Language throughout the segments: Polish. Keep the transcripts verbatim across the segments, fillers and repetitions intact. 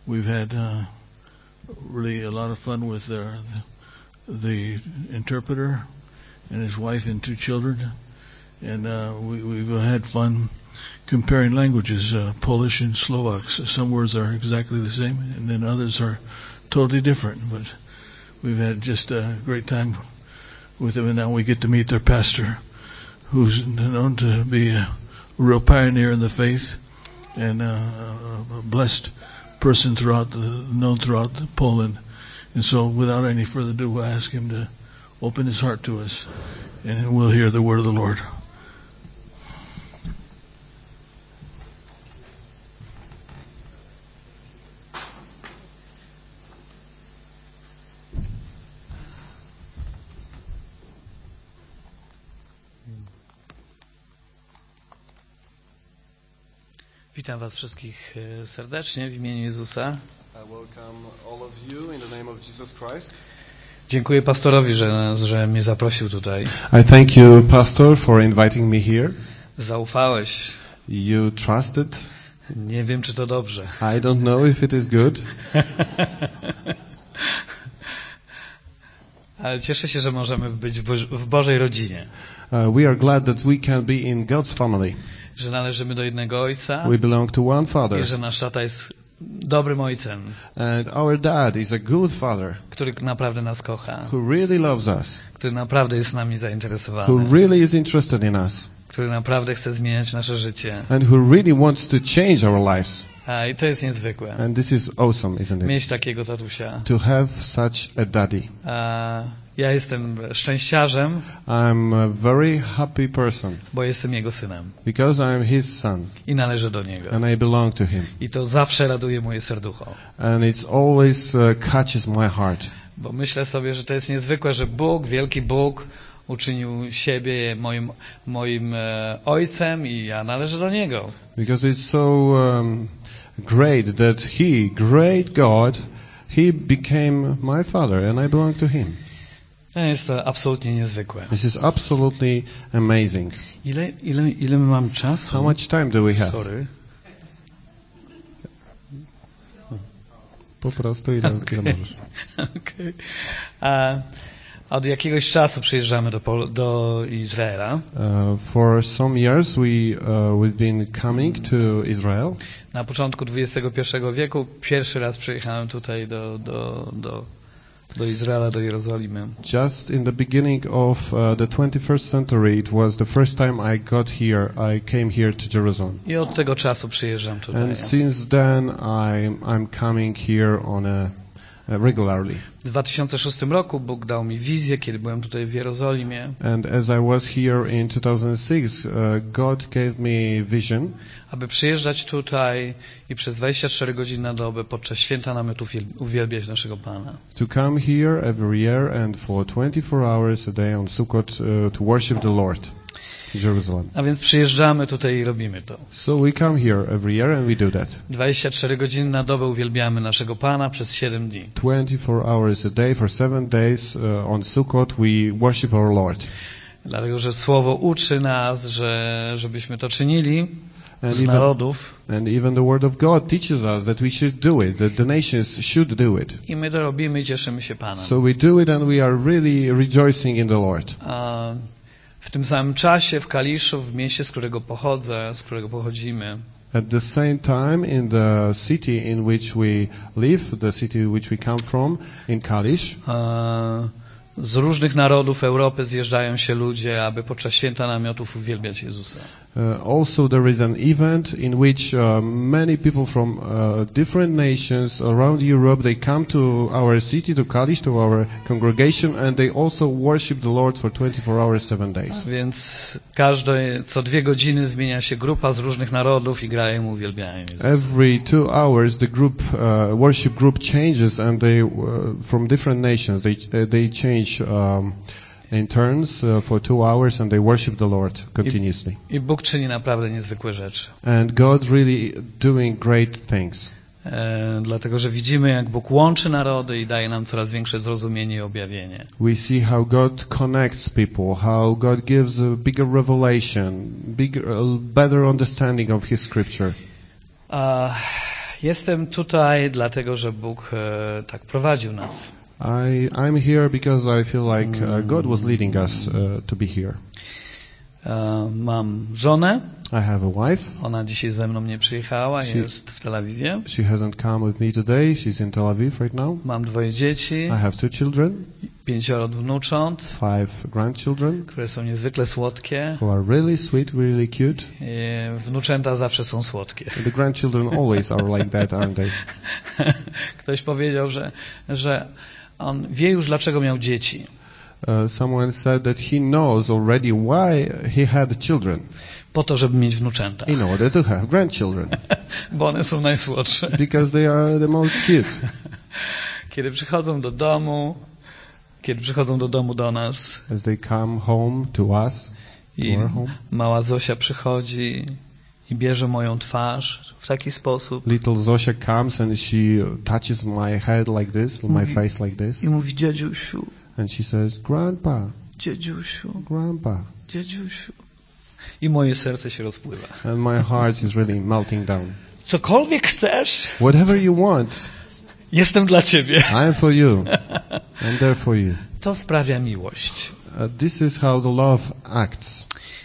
we've had uh, really a lot of fun with the, the interpreter and his wife and two children, and uh, we, we've had fun comparing languages, uh, Polish and Slovak. Some words are exactly the same, and then others are totally different. But we've had just a great time with them, and now we get to meet their pastor, who's known to be a real pioneer in the faith and uh, a blessed person throughout the known throughout Poland. And so, without any further ado, I ask him to open his heart to us, and we'll hear the word of the Lord. Witam was wszystkich serdecznie w imieniu Jezusa. I welcome all of you in the name of Jesus Christ. Dziękuję pastorowi, że, że mnie zaprosił tutaj. I thank you, Pastor, for inviting me here. Zaufałeś. You trusted. Nie wiem, czy to dobrze. I don't know if it is good. Ale cieszę się, że możemy być w Bożej rodzinie. Uh, we are glad that we can be in God's family. Że należymy do jednego Ojca. We belong to one Father. I że nasz tata jest dobrym ojcem. And our dad is a good father. Który naprawdę nas kocha. Who really loves us. Który naprawdę jest nami zainteresowany. Who really is interested in us. Który naprawdę chce zmieniać nasze życie. And who really wants to change our lives. A, i to jest niezwykłe. And this is awesome, isn't it? Mieć takiego tatusia. To have such a daddy. A, ja jestem szczęściarzem. I'm a very happy person. Bo jestem jego synem. Because I am his son. I należę do niego. And I belong to him. I to zawsze raduje moje serducho. And it's always uh, catches my heart. Bo myślę sobie, że to jest niezwykłe, że Bóg, wielki Bóg, uczynił siebie moim, moim e, ojcem i ja należę do niego. Because it's so um, great that he, great God, he became my father and I belong to him. To jest absolutnie niezwykłe. This is absolutely amazing. Ile, ile, ile my mamy czasu? How much time do we have? Sorry. Po prostu ile, okay. ile możesz. Okay. A od jakiegoś czasu przyjeżdżamy do, Pol- do Izraela. Uh, for some years we uh, we've been coming to Israel. Na początku dwudziestego pierwszego wieku pierwszy raz przyjechałem tutaj do, do, do do Izraela, do Jerozolimy. Just in the beginning of uh, the twenty-first century, it was the first time I got here. I came here to Jerusalem. I od tego czasu przyjeżdżam tutaj. And since then, I'm I'm coming here on a, a regularly. W dwa tysiące szóstym roku Bóg dał mi wizję, kiedy byłem tutaj w Jerozolimie. And as I was here in two thousand six, uh, God gave me vision. Aby przyjeżdżać tutaj i przez dwadzieścia cztery godziny na dobę podczas święta namiotów uwielbiać naszego Pana. To come here every year and for twenty-four hours a day on Sukkot uh, to worship the Lord in Jerusalem. A więc przyjeżdżamy tutaj i robimy to. So we come here every year and we do that. dwadzieścia cztery godziny na dobę uwielbiamy naszego Pana przez siedem dni. twenty-four hours a day for seven days uh, on Sukkot we worship our Lord. Dlatego, że Słowo uczy nas, że żebyśmy to czynili. And z even, narodów. And even the Word of God teaches us that we should do it, that the nations should do it. I my to robimy i cieszymy się Panem. So we do it and we are really rejoicing in the Lord. A w tym samym czasie w Kaliszu, w mieście, z którego pochodzę, z którego pochodzimy, at the same time in the city in which we live, the city which we come from, in Kalisz, a, z różnych narodów Europy zjeżdżają się ludzie, aby podczas święta namiotów uwielbiać Jezusa. Uh, also there is an event in which uh, many people from uh, different nations around Europe, they come to our city, to Kalisz, to our congregation, and they also worship the Lord for twenty-four hours, seven days. A więc każde, co dwie godziny zmienia się grupa z różnych narodów i grają i uwielbiają Jezusa. Every two hours the group, uh, worship group changes and they, uh, from different nations, they, uh, they change um, in turns uh, for two hours and they worship the Lord continuously. I, I Bóg czyni naprawdę niezwykłe rzeczy. And God's really doing great things. E, dlatego, że widzimy, jak Bóg łączy narody i daje nam coraz większe zrozumienie i objawienie. We see how God connects people, how God gives a bigger revelation, bigger, a better understanding of His Scripture. A Jestem tutaj dlatego, że Bóg e, tak prowadził nas. I, I'm here because I feel like uh, God was leading us uh, to be here. E, mam żonę. I have a wife. Ona dzisiaj ze mną nie przyjechała, She- jest w Tel Awiwie. She hasn't come with me today. She's in Tel Aviv right now. Mam dwoje dzieci, I have two children, pięcioro wnucząt, five grandchildren, które są niezwykle słodkie. who are really sweet, really cute. E, Wnuczęta zawsze są słodkie. And the grandchildren always are like that, aren't they? Ktoś powiedział, że, że on wie już, dlaczego miał dzieci. Uh, someone said that he knows already why he had children, Po to, żeby mieć wnuczęta. in order to have grandchildren, Bo one są najsłodsze. because they are the most cute. Kiedy przychodzą do domu, kiedy przychodzą do domu do nas As they come home to us, i to our home, mała Zosia przychodzi i bierze moją twarz w taki sposób little Zosia comes and she touches my head like this, my face like this, i mówi: dziedziusiu, and she says, "Grandpa, dziedziusiu, Grandpa." dziedziusiu. I moje serce się rozpływa. And my heart is really melting down. Cokolwiek chcesz, Whatever you want, jestem dla ciebie. I am for you. I'm there for you. To sprawia miłość. Uh, this is how the love acts.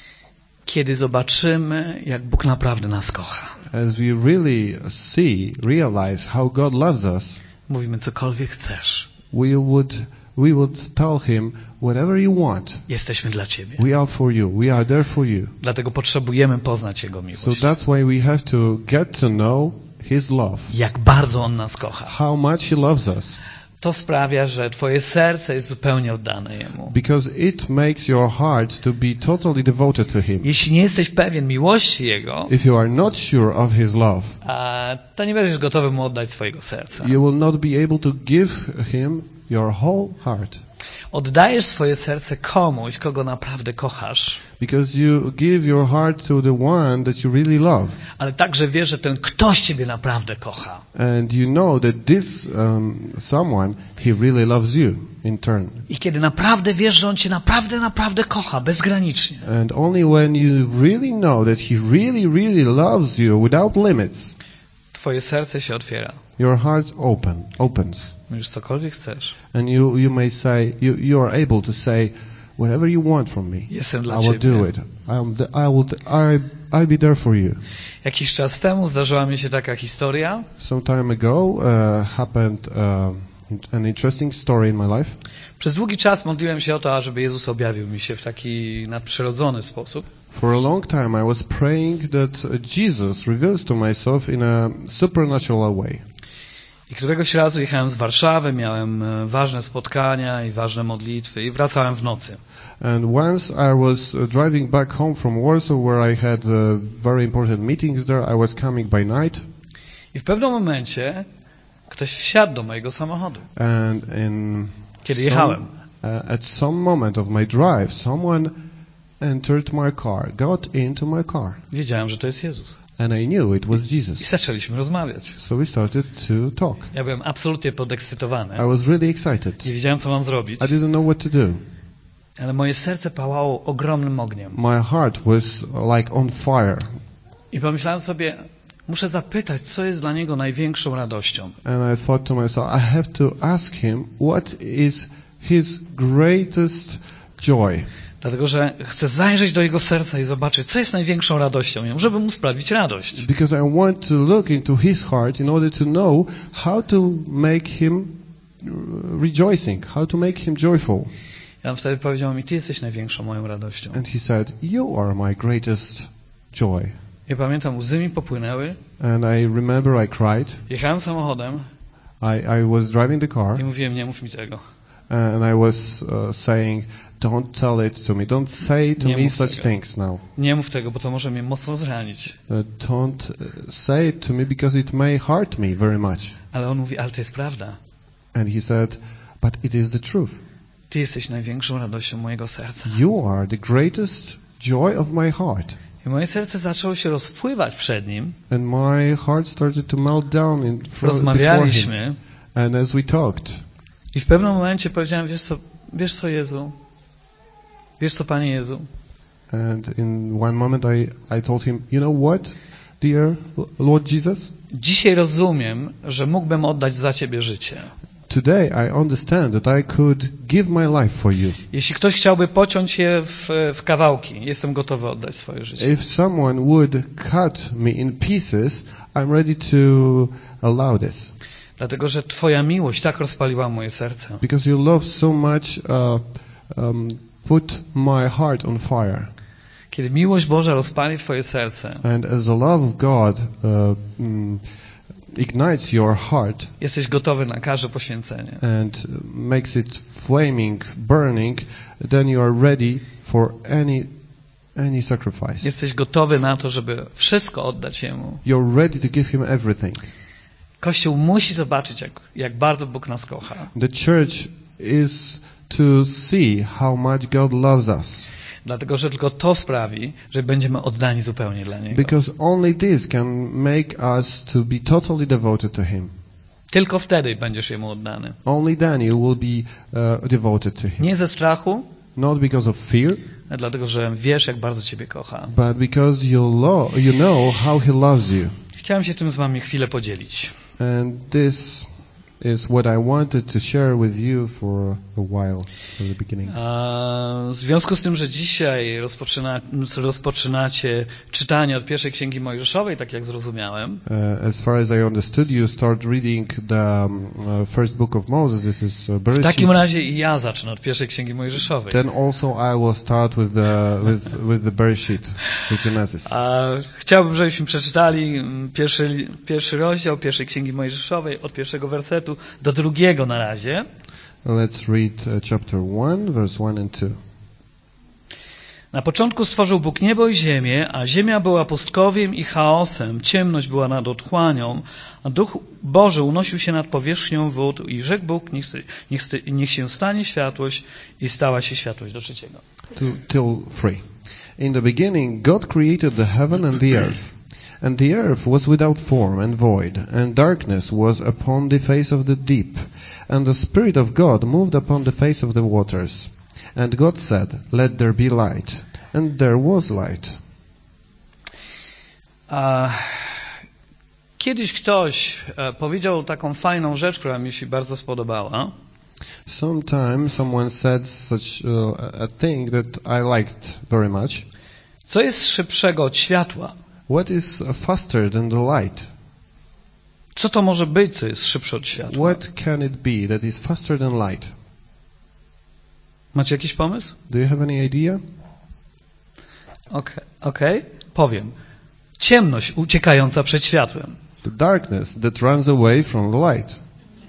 Kiedy zobaczymy, jak Bóg naprawdę nas kocha. As we really see, realize how God loves us, Mówimy: cokolwiek chcesz, we would we would tell Him, whatever you want, jesteśmy dla ciebie. we are for you. We are there for you. Dlatego potrzebujemy poznać Jego miłość. So that's why we have to get to know His love, Jak bardzo On nas kocha. how much He loves us, To sprawia, że twoje serce jest zupełnie oddane Jemu. because it makes your heart to be totally devoted to Him. Jeśli nie jesteś pewien miłości Jego, If you are not sure of His love, a, to nie będziesz gotowy Mu oddać swojego serca. you will not be able to give Him your whole heart, Oddajesz swoje serce komuś, kogo naprawdę kochasz, because you give your heart to the one that you really love, ale także wiesz, że ten ktoś ciebie naprawdę kocha. and you know that this um, someone, he really loves you in turn. I kiedy naprawdę wiesz, że On cię naprawdę, naprawdę kocha, bezgranicznie, And only when you really know that he really, really loves you without limits, twoje serce się otwiera. your heart open opens, Mówisz: cokolwiek chcesz, and you you may say you you are able to say, whatever you want from me, jestem dla I will ciebie. do it. I'm the, I will I I'll be there for you. Jakiś czas temu zdarzyła mi się taka historia. Some time ago uh, happened uh, an interesting story in my life. Przez długi czas modliłem się o to, ażeby Jezus objawił mi się w taki nadprzyrodzony sposób. For a long time I was praying that Jesus reveals to myself in a supernatural way. I któregoś razu jechałem z Warszawy, miałem e, ważne spotkania i ważne modlitwy i wracałem w nocy. And once I was uh, driving back home from Warsaw, where I had uh, very important meetings there, I was coming by night, I w pewnym momencie ktoś wsiadł do mojego samochodu, and in kiedy some- jechałem. uh, at some moment of my drive, someone entered my car, got into my car, Wiedziałem, że to jest Jezus. and I knew it was I Jesus. zaczęliśmy rozmawiać. So we started to talk. Ja byłem absolutnie podekscytowany. I was really excited. Nie wiedziałem, co mam zrobić, I didn't know what to do. ale moje serce pałało ogromnym ogniem. My heart was like on fire, I pomyślałem sobie, muszę zapytać, co jest dla niego największą radością. and I thought to myself, I have to ask him what is his greatest joy. Dlatego, że chcę zajrzeć do jego serca i zobaczyć, co jest największą radością, żeby mu sprawić radość. Because I want to look into his heart in order to know how to make him uh, rejoicing, how to make him joyful. I on wtedy powiedział mi: ty jesteś największą moją radością. And he said, you are my greatest joy. I pamiętam, łzy mi popłynęły, And I remember I cried. jechałem samochodem I, I was driving the car, i mówiłem: nie mów mi tego. and I was uh, saying, don't tell it to me. Don't say to Nie me mów such tego. things now. Nie mów tego, bo to może mnie mocno zranić. Uh, don't uh, say it to me because it may hurt me very much. Ale on mówi: ale to jest prawda. And he said, but it is the truth. Ty jesteś największą radością mojego serca. You are the greatest joy of my heart. I moje serce zaczęło się rozpływać przed nim. And my heart started to melt down in front before him. Rozmawialiśmy And as we talked, i w pewnym momencie powiedziałem: wiesz co, wiesz co Jezu? Wiesz co, Panie Jezu? and in one moment I, I told him, you know what? dear Lord Jesus? Dzisiaj rozumiem, że mógłbym oddać za Ciebie życie. Today I understand that I could give my life for you. Jeśli ktoś chciałby pociąć je w, w kawałki, jestem gotowy oddać swoje życie. If someone would cut me in pieces, I'm ready to allow this. Dlatego, że Twoja miłość tak rozpaliła moje serce. Because your love so much uh, um, put my heart on fire. Kiedy miłość Boża rozpali Twoje serce, And as the love of God uh, mm, ignites your heart jesteś gotowy na każde poświęcenie. and makes it flaming, burning, then you are ready for any any sacrifice. Jesteś gotowy na to, żeby wszystko oddać Jemu. You're ready to give Him everything. Kościół musi zobaczyć, jak, jak bardzo Bóg nas kocha. The church is to see how much God loves us. Dlatego, że tylko to sprawi, że będziemy oddani zupełnie dla Niego. Because only this can make us to be totally devoted to Him. Tylko wtedy będziesz Jemu oddany. Only then you will be uh, devoted to Him. Nie ze strachu, Not because of fear, ale dlatego, że wiesz, jak bardzo Ciebie kocha. but because you, lo- you know how He loves you. Chciałem się tym z Wami chwilę podzielić. And this is what I wanted to share with you for a while from the beginning. A w związku z tym, że dzisiaj rozpoczyna, rozpoczynacie czytanie od pierwszej Księgi Mojżeszowej, tak jak zrozumiałem, Uh, as far as I understood, you start reading the um, uh, first book of Moses. This is uh, w Bereshit. takim razie i ja zacznę od pierwszej Księgi Mojżeszowej. Then also I will start with the with with the Bereshit, with Genesis. A chciałbym, żebyśmy przeczytali mm, pierwszy, pierwszy rozdział pierwszej Księgi Mojżeszowej od pierwszego wersetu do drugiego na razie. Let's read uh, chapter one, verse one and two. Na początku stworzył Bóg niebo i ziemię, a ziemia była pustkowiem i chaosem, ciemność była nad otchłanią, a Duch Boży unosił się nad powierzchnią wód i rzekł Bóg, niech, niech, niech się stanie światłość i stała się światłość do trzeciego. Two till three. In the beginning, God created the heaven and the earth. And the earth was without form and void, and darkness was upon the face of the deep. And the Spirit of God moved upon the face of the waters. And God said, "Let there be light." And there was light. A kiedyś ktoś e, powiedział taką fajną rzecz, która mi się bardzo spodobała. Sometime someone said such uh, a thing that I liked very much. Co jest szybszego od światła? What is faster than the light? Co to może być, co jest szybsze od światła? What can it be that is faster than light? Macie jakiś pomysł? Do you have any idea? Okej, okay, okay. Powiem. Ciemność uciekająca przed światłem. The darkness that runs away from the light.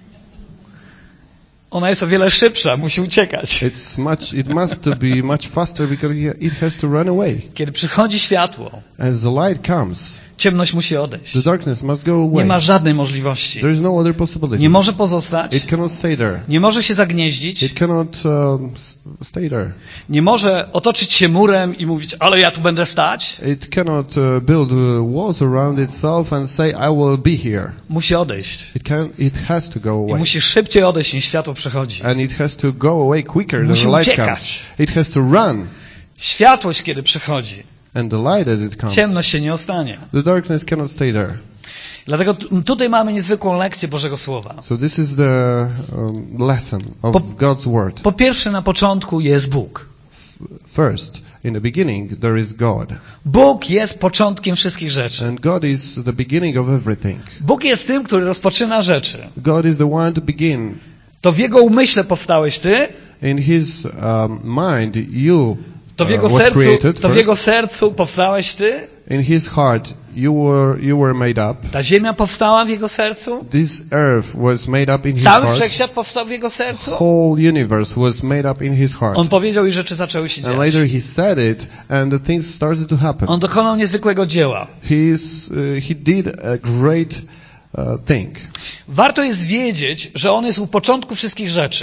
Ona jest o wiele szybsza, musi uciekać. It's much. It must to be much faster because it has to run away. Kiedy przychodzi światło, As the light comes, ciemność musi odejść. the darkness must go away. Nie ma żadnej możliwości. There is no other possibility. Nie może pozostać. It cannot stay there. Nie może się zagnieździć. It cannot um, s- stay there. Nie może otoczyć się murem i mówić, ale ja tu będę stać. It cannot uh, build uh, walls around itself and say, "I will be here." Musi odejść. It can. It has to go I away. musi szybciej odejść, niż światło przychodzi. And it has to go away quicker than Musi the light uciekać. comes. It has to run. Światłość, kiedy przychodzi, And the light as it comes, ciemność się nie ostanie. the darkness cannot stay there. Dlatego t- tutaj mamy niezwykłą lekcję Bożego Słowa. So this is the um, lesson of Po- God's word. Po pierwsze, na początku jest Bóg. First, in the beginning, there is God. Bóg jest początkiem wszystkich rzeczy. And God is the beginning of everything. Bóg jest tym, który rozpoczyna rzeczy. God is the one to begin. To w Jego umyśle powstałeś Ty, In His um, mind, you to w uh, Jego was sercu, created to w first. Jego sercu powstałeś Ty, In His heart, you were you were made up. ta ziemia powstała w Jego sercu, This earth was made up in His cały heart. wszechświat powstał w Jego sercu. Whole universe was made up in His heart. On powiedział i rzeczy zaczęły się And dziać. later He said it, and the things started to happen. On dokonał niezwykłego dzieła. He's, uh, he did a great uh, thing. Warto jest wiedzieć, że On jest u początku wszystkich rzeczy.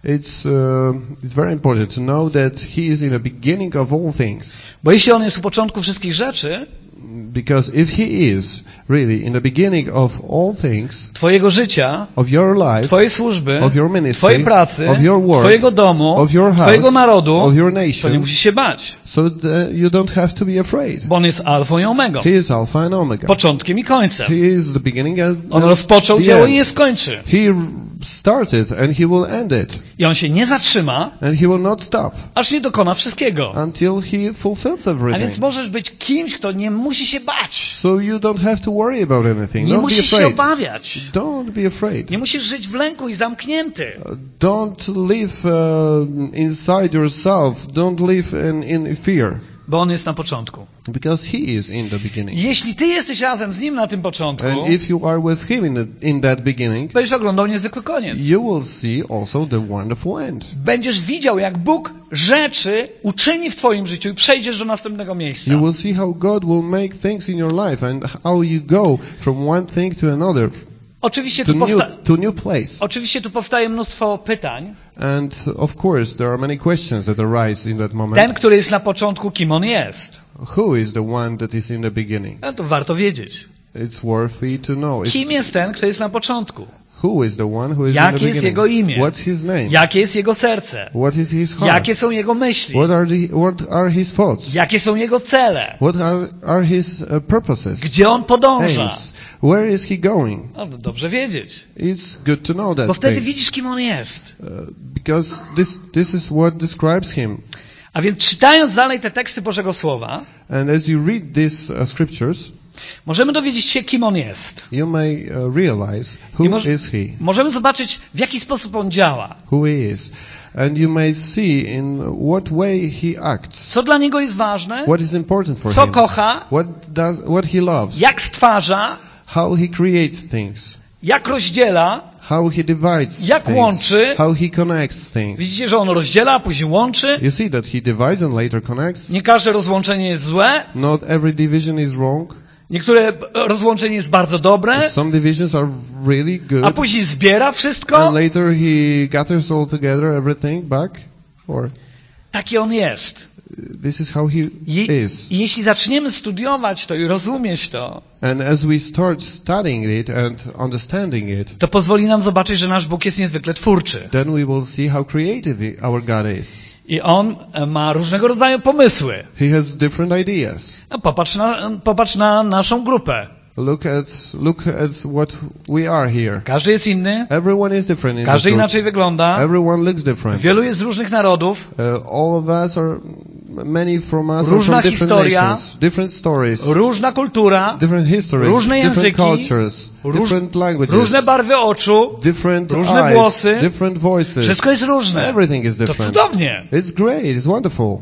It's uh, it's very important to know that He is in the beginning of all things. Bo jeśli On jest u początku wszystkich rzeczy, Because if He is really in the beginning of all things, twojego życia, of your life, twojej służby, of your ministry, twojej pracy, of your work, twojego domu, of your house, twojego narodu, of your to nie nation, musisz się bać, so that you don't have to be afraid. bo On jest alfą i omegą, He is Alpha and Omega. początkiem i końcem. He is the beginning and On and rozpoczął the dzieło end. i je skończy. He r- started and He will end it. I On się nie zatrzyma, And He will not stop aż nie dokona wszystkiego. until He fulfills A więc everything. możesz być kimś, kto nie musi się bać. So you don't have to worry about anything. Nie Don't be musisz się afraid. obawiać. Don't be afraid. Nie musisz żyć w lęku i zamknięty. Uh, Don't live uh, inside yourself. Don't live in, in fear. Bo On jest na początku. Because He is in the beginning. Jeśli ty jesteś razem z Nim na tym początku, And if you are with Him in, the, in that beginning, będziesz oglądał niezwykły koniec. you will see also the wonderful end. Będziesz widział, jak Bóg rzeczy uczyni w twoim życiu i przejdziesz do następnego miejsca. You will see how God will make things in your life and how you go from one thing to another, Oczywiście to tu, new, powsta- to new place. Oczywiście tu powstaje mnóstwo pytań. And of course, there are many questions that arise in that moment. Ten, który jest na początku, kim on jest? Who is the one that is in the beginning? No to warto wiedzieć. It's worthy to know. Kim It's, jest ten, kto jest na początku? who is the one who is Jakie in the jest beginning? jego imię? What's his name? Jakie jest jego serce? What is his heart? Jakie są jego myśli? What are the what are his thoughts? Jakie są jego cele? What are, are his uh, purposes? Gdzie on podąża? Aims? Where is he going? No, to dobrze wiedzieć. It's good to know that. Bo wtedy thing. widzisz, kim on jest. Uh, because this this is what describes him. A więc czytając dalej te teksty Bożego Słowa, And as you read these uh, scriptures, możemy dowiedzieć się, kim on jest. you may uh, realize who I moż- is he, Możemy zobaczyć, w jaki sposób on działa. who he is, and you may see in what way he acts, Co dla niego jest ważne? what is important for Co him, kocha? what does what he loves, Jak stwarza? how he creates things, Jak rozdziela? how he divides Jak things, łączy? how he connects things. Widzicie, że on rozdziela, a później łączy? You see that he divides and later connects. Nie każde rozłączenie jest złe. Not every division is wrong. Niektóre rozłączenie jest bardzo dobre. Some divisions are really A good. później zbiera wszystko. And later he gathers all together, everything back. Or Taki on jest. this is how he Je- is. I jeśli zaczniemy studiować to i rozumieć to, And as we start studying it and understanding it, to pozwoli nam zobaczyć, że nasz Bóg jest niezwykle twórczy. then we will see how creative he- our God is. I On e, ma różnego rodzaju pomysły. He has different ideas. No, popatrz, na, popatrz na naszą grupę. Look at look at what we are here. Każdy jest inny, Everyone is different in każdy this group. inaczej wygląda, Everyone looks different. wielu jest z różnych narodów, Uh, all of us are, many from us Różna are from different historia, nations, different stories, różna kultura, different histories, różne different języki, cultures, róż- different languages, różne barwy oczu, different różne eyes, włosy. different voices. Wszystko jest różne. Everything is To different. cudownie. It's great. It's wonderful.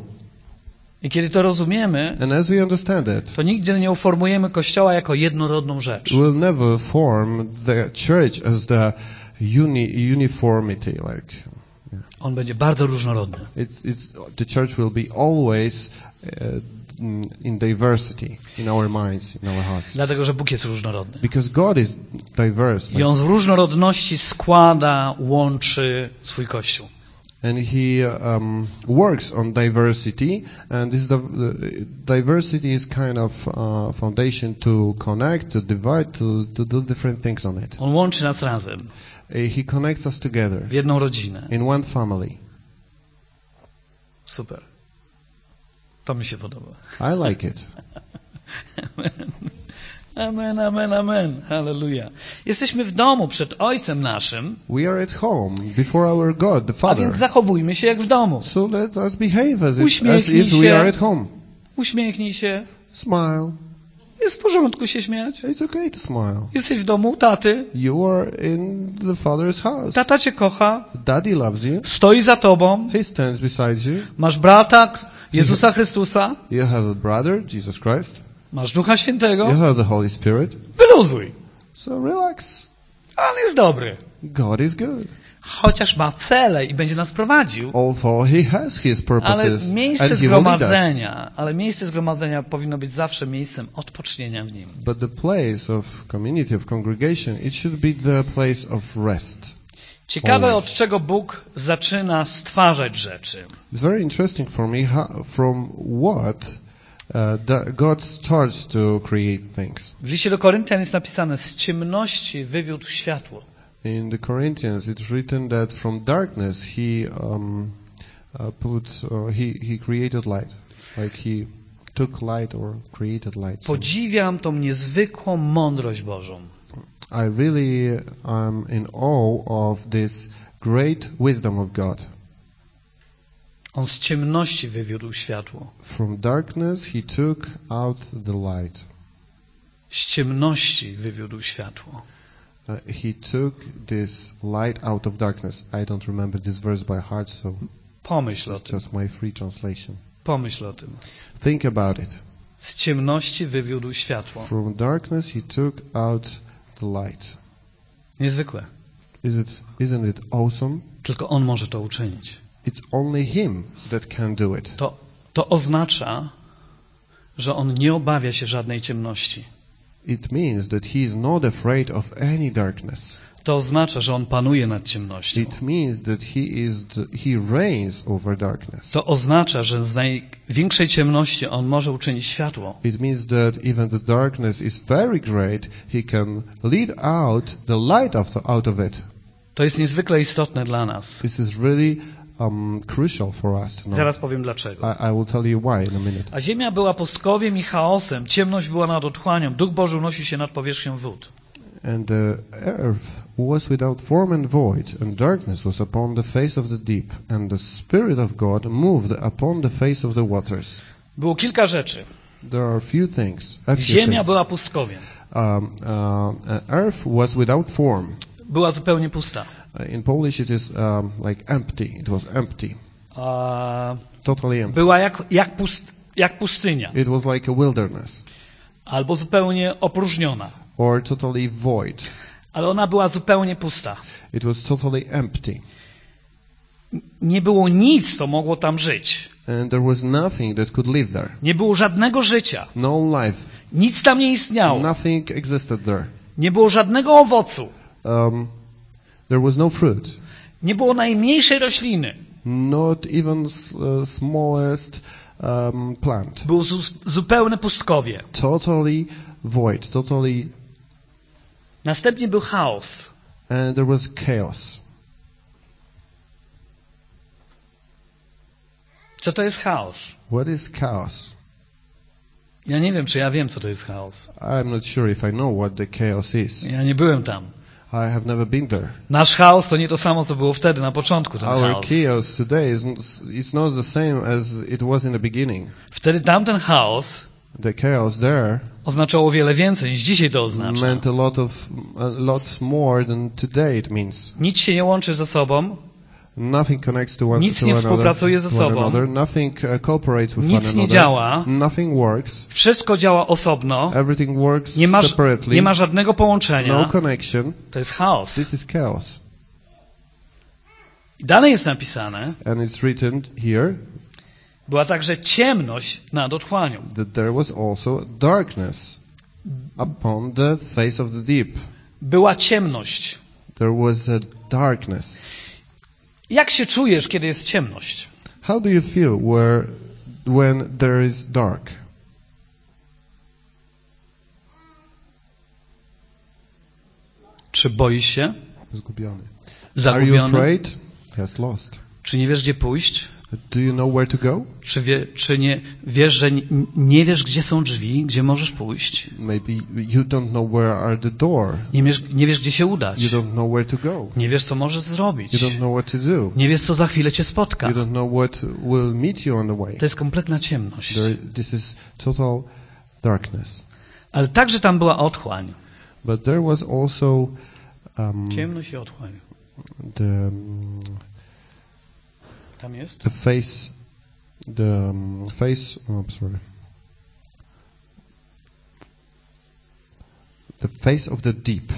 I kiedy to rozumiemy, And as we understand it, to nigdy nie uformujemy Kościoła jako jednorodną rzecz. we'll never form the church as the uni- uniformity. Like On będzie bardzo różnorodny. it's, it's the church will be always uh, in diversity in our minds, in our hearts. Dlatego, że Bóg jest różnorodny. Because God is diverse. I On w różnorodności składa, łączy swój Kościół. And he um, works on diversity, and this the, the diversity is kind of uh, foundation to connect, to divide, to, to do different things on it. On łączy nas razem Uh, He connects us together w jedną rodzinę. in one family. Super. To mi się podoba. I like it. Amen, amen, amen. Halleluja. Jesteśmy w domu przed Ojcem naszym, We are at home before our God, the a Father. więc zachowujmy się jak w domu. So let us behave as, it, as Uśmiechnij if we się. are at home. Uśmiechnij się. Smile. Jest w porządku się śmiać. It's okay to smile. Jesteś w domu u taty. You are in the Father's house. Tata cię kocha. Daddy loves you. Stoi za tobą. He stands beside you. Masz brata Jezusa Chrystusa. You have a brother, Jesus Christ. Masz Ducha Świętego. You have the Holy Spirit. Wyluzuj. So relax. On jest dobry. God is good. Chociaż ma cele i będzie nas prowadził. Although He has His Ale purposes miejsce and He will lead us. zgromadzenia, ale miejsce zgromadzenia powinno być zawsze miejscem odpocznienia w Nim. But the place of community, of congregation, it should be the place of rest. Ciekawe, Always. od czego Bóg zaczyna stwarzać rzeczy. It's very interesting for me how, from what uh, the, God starts to create things. W liście do Koryntian jest napisane: z ciemności wywiódł światło. In the Corinthians, it's written that from darkness he um, uh, put uh, he he created light, like he took light or created light. Podziwiam tą niezwykłą mądrość Bożą. I really am in awe of this great wisdom of God. On z ciemności wywiódł światło. From darkness he took out the light. Z ciemności wywiódł światło. Uh, he took this light out of darkness. I don't remember this verse by heart, so Pomyśl o it's tym. just my free translation. Pomyśl o tym. Think about it. Z ciemności wywiódł światło. From darkness he took out the light. Niezwykłe. Is it, isn't it awesome? Tylko On może to uczynić. It's only him that can do it. To, to oznacza, że On nie obawia się żadnej ciemności. It means that he is not afraid of any darkness. To oznacza, że On panuje nad ciemnością. It means that he is the, he reigns over darkness. To oznacza, że z największej ciemności On może uczynić światło. It means that even the darkness is very great, he can lead out the light of the, out of it. To jest niezwykle istotne dla nas. This is really um, crucial for us to know. Zaraz powiem dlaczego. I, I will tell you why in a minute. A ziemia była pustkowiem i chaosem, ciemność była nad otchłanią, Duch Boży unosił się nad powierzchnią wód. And the earth was without form and void, and darkness was upon the face of the deep, and the Spirit of God moved upon the face of the waters. Było kilka rzeczy. There are few things. A few Ziemia things. była pustkowiem. Um, uh, earth was without form. Była zupełnie pusta. Uh, in Polish it is um, like empty. It was empty. A Totally empty. była jak, jak, pust, jak pustynia. It was like a wilderness. Albo zupełnie opróżniona. Or totally void. Ale ona była zupełnie pusta. It was totally empty. Nie było nic, co mogło tam żyć. And there was nothing that could live there. Nie było żadnego życia. No life. Nic tam nie istniało. Nothing existed there. Nie było żadnego owocu. Um, there was no fruit. Nie było najmniejszej rośliny. Not even uh, smallest um, plant. Było zu- zupełne pustkowie. Totally void. Totally. Następnie był chaos. And there was chaos. Co to jest chaos? What is chaos? Ja nie wiem, czy ja wiem, co to jest chaos. I'm not sure if I know what the chaos is. Ja nie byłem tam. I have never been there. Nasz chaos to nie to samo, co było wtedy, na początku ten Our chaos. chaos today is n- it's not the same as it was in the beginning. Wtedy tamten chaos The chaos there oznaczało wiele więcej niż dzisiaj to oznacza. meant a lot of a lot more than today it means. Nic się nie łączy ze sobą, Nothing connects to one Nic to nie another. współpracuje ze one sobą. another. Nothing uh, cooperates with Nic one nie another. działa. Nothing works. wszystko działa osobno, Everything works nie ma, separately. nie ma żadnego No połączenia. connection. To jest chaos. This is chaos. I dalej jest napisane, And it's written here była także ciemność nad otchłanią. that there was also darkness upon the face of the deep. Była ciemność. There was a darkness. Jak się czujesz, kiedy jest ciemność? How do you feel where, when there is dark? Czy boisz się? Zgubiony. Are you Zagubiony? afraid? Yes, lost. Czy nie wiesz, gdzie pójść? Do you know where to go? Czy, wie, czy nie wiesz, że nie, nie wiesz, gdzie są drzwi, gdzie możesz pójść? Maybe you don't know where are the door. Nie wiesz, nie wiesz gdzie się udać. You don't know where to go. Nie wiesz, co możesz zrobić. You don't know what to do. Nie wiesz, co za chwilę cię spotka. You don't know what will meet you on the way. To jest kompletna ciemność. There, this is total darkness. Ale także tam była otchłań. But there was also um, Ciemność i otchłań. the um, Tam jest? the face, the um, face. Oh, I'm sorry. The face of the deep.